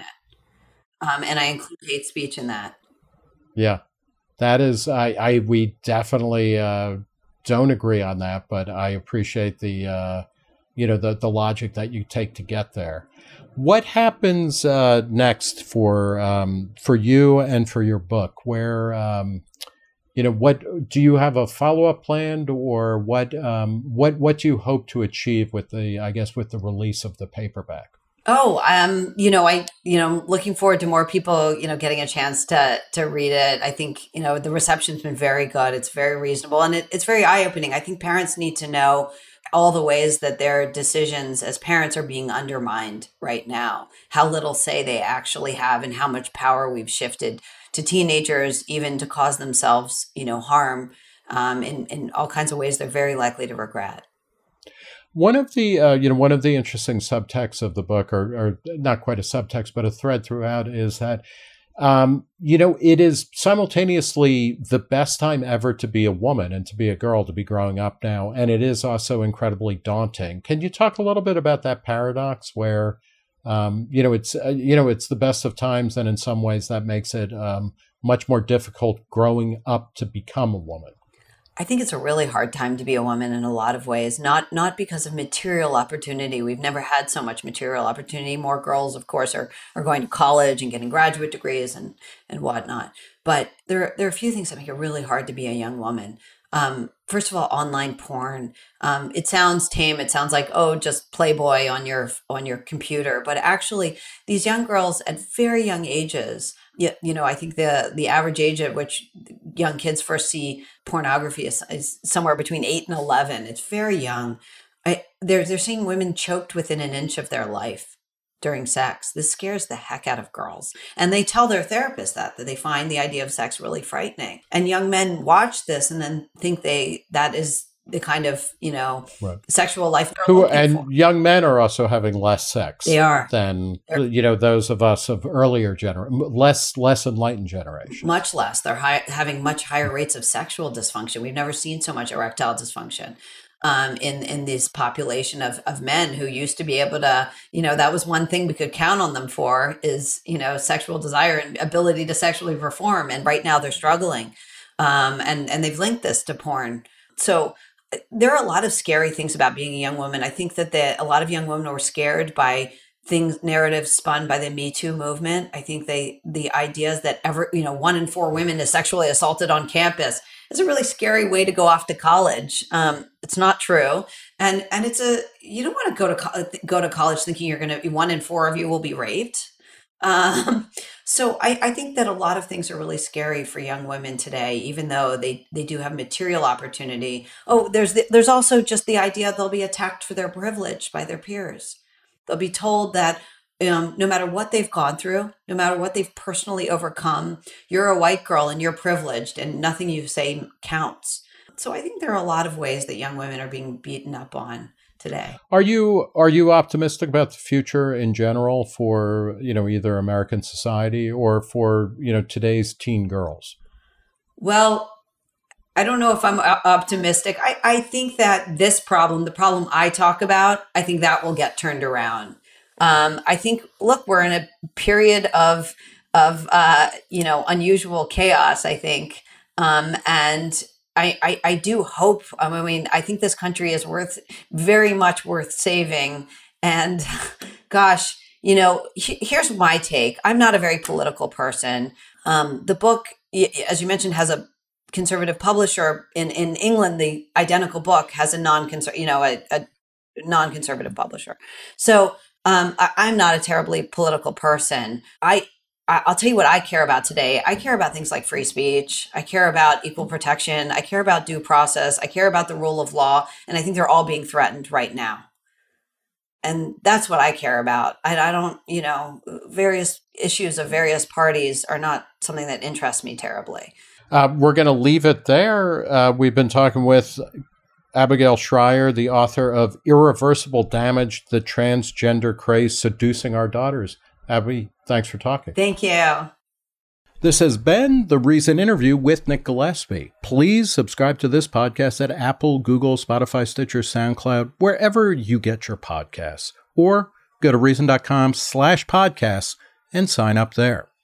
Um, and I include hate speech in that. Yeah, that is, I, I we definitely uh, don't agree on that, but I appreciate the, uh, you know, the, the logic that you take to get there. What happens uh, next for um, for you and for your book? Where um, you know, what do you have a follow up planned, or what um, what what do you hope to achieve with the, I guess, with the release of the paperback? Oh, um, you know, I, you know, looking forward to more people, you know, getting a chance to to read it. I think, you know, the reception's been very good. It's very reasonable, and it, it's very eye opening. I think parents need to know all the ways that their decisions as parents are being undermined right now, how little say they actually have, and how much power we've shifted to teenagers, even to cause themselves, you know, harm um, in, in all kinds of ways they're very likely to regret. One of the, uh, you know, one of the interesting subtexts of the book, or, or not quite a subtext, but a thread throughout, is that, um, you know, it is simultaneously the best time ever to be a woman and to be a girl, to be growing up now. And it is also incredibly daunting. Can you talk a little bit about that paradox where, um, you know, it's, uh, you know, it's the best of times, and in some ways that makes it um, much more difficult growing up to become a woman? I think it's a really hard time to be a woman in a lot of ways, not not because of material opportunity. We've never had so much material opportunity. More girls, of course, are are going to college and getting graduate degrees and and whatnot. But there, there are a few things that make it really hard to be a young woman. Um, first of all, online porn. Um, it sounds tame. It sounds like, oh, just Playboy on your on your computer. But actually, these young girls at very young ages, you, you know, I think the the average age at which young kids first see pornography is, is somewhere between eight and eleven. It's very young. I, they're they're seeing women choked within an inch of their life during sex. This scares the heck out of girls. And they tell their therapist that, that they find the idea of sex really frightening. And young men watch this and then think they that is the kind of, you know, right. sexual life. Who and for. Young men are also having less sex. They are. Than, They're, you know, those of us of earlier generation, less, less enlightened generation. Much less. They're high, having much higher rates of sexual dysfunction. We've never seen so much erectile dysfunction. Um, in, in this population of, of men who used to be able to, you know, that was one thing we could count on them for is, you know, sexual desire and ability to sexually perform. And right now they're struggling. Um, and, and they've linked this to porn. So there are a lot of scary things about being a young woman. I think that the, a lot of young women were scared by things, narratives spun by the Me Too movement. I think they, the ideas that ever, you know, one in four women is sexually assaulted on campus is a really scary way to go off to college. Um, it's not true. And, and it's a, you don't want to go to, co- go to college thinking you're going to, one in four of you will be raped. Um, so I, I think that a lot of things are really scary for young women today, even though they, they do have material opportunity. Oh, there's, the, there's also just the idea they'll be attacked for their privilege by their peers. They'll be told that um, no matter what they've gone through, no matter what they've personally overcome, you're a white girl and you're privileged and nothing you say counts. So I think there are a lot of ways that young women are being beaten up on today. Are you are you optimistic about the future in general for, you know, either American society or for, you know, today's teen girls? Well, I don't know if I'm optimistic. I, I think that this problem, the problem I talk about, I think that will get turned around. Um, I think, look, we're in a period of, of uh, you know, unusual chaos, I think. Um, and I, I, I do hope, I mean, I think this country is worth, very much worth saving. And gosh, you know, he, here's my take. I'm not a very political person. Um, the book, as you mentioned, has a conservative publisher. In, in England, the identical book has a non-conservative, you know, a, a non-conservative publisher. So um, I, I'm not a terribly political person. I, I, I'll tell you what I care about today. I care about things like free speech. I care about equal protection. I care about due process. I care about the rule of law. And I think they're all being threatened right now. And that's what I care about. I, I don't, you know, various issues of various parties are not something that interests me terribly. Uh, we're going to leave it there. Uh, we've been talking with Abigail Shrier, the author of Irreversible Damage, The Transgender Craze Seducing Our Daughters. Abby, thanks for talking. Thank you. This has been The Reason Interview with Nick Gillespie. Please subscribe to this podcast at Apple, Google, Spotify, Stitcher, SoundCloud, wherever you get your podcasts. Or go to reason.com slash podcasts and sign up there.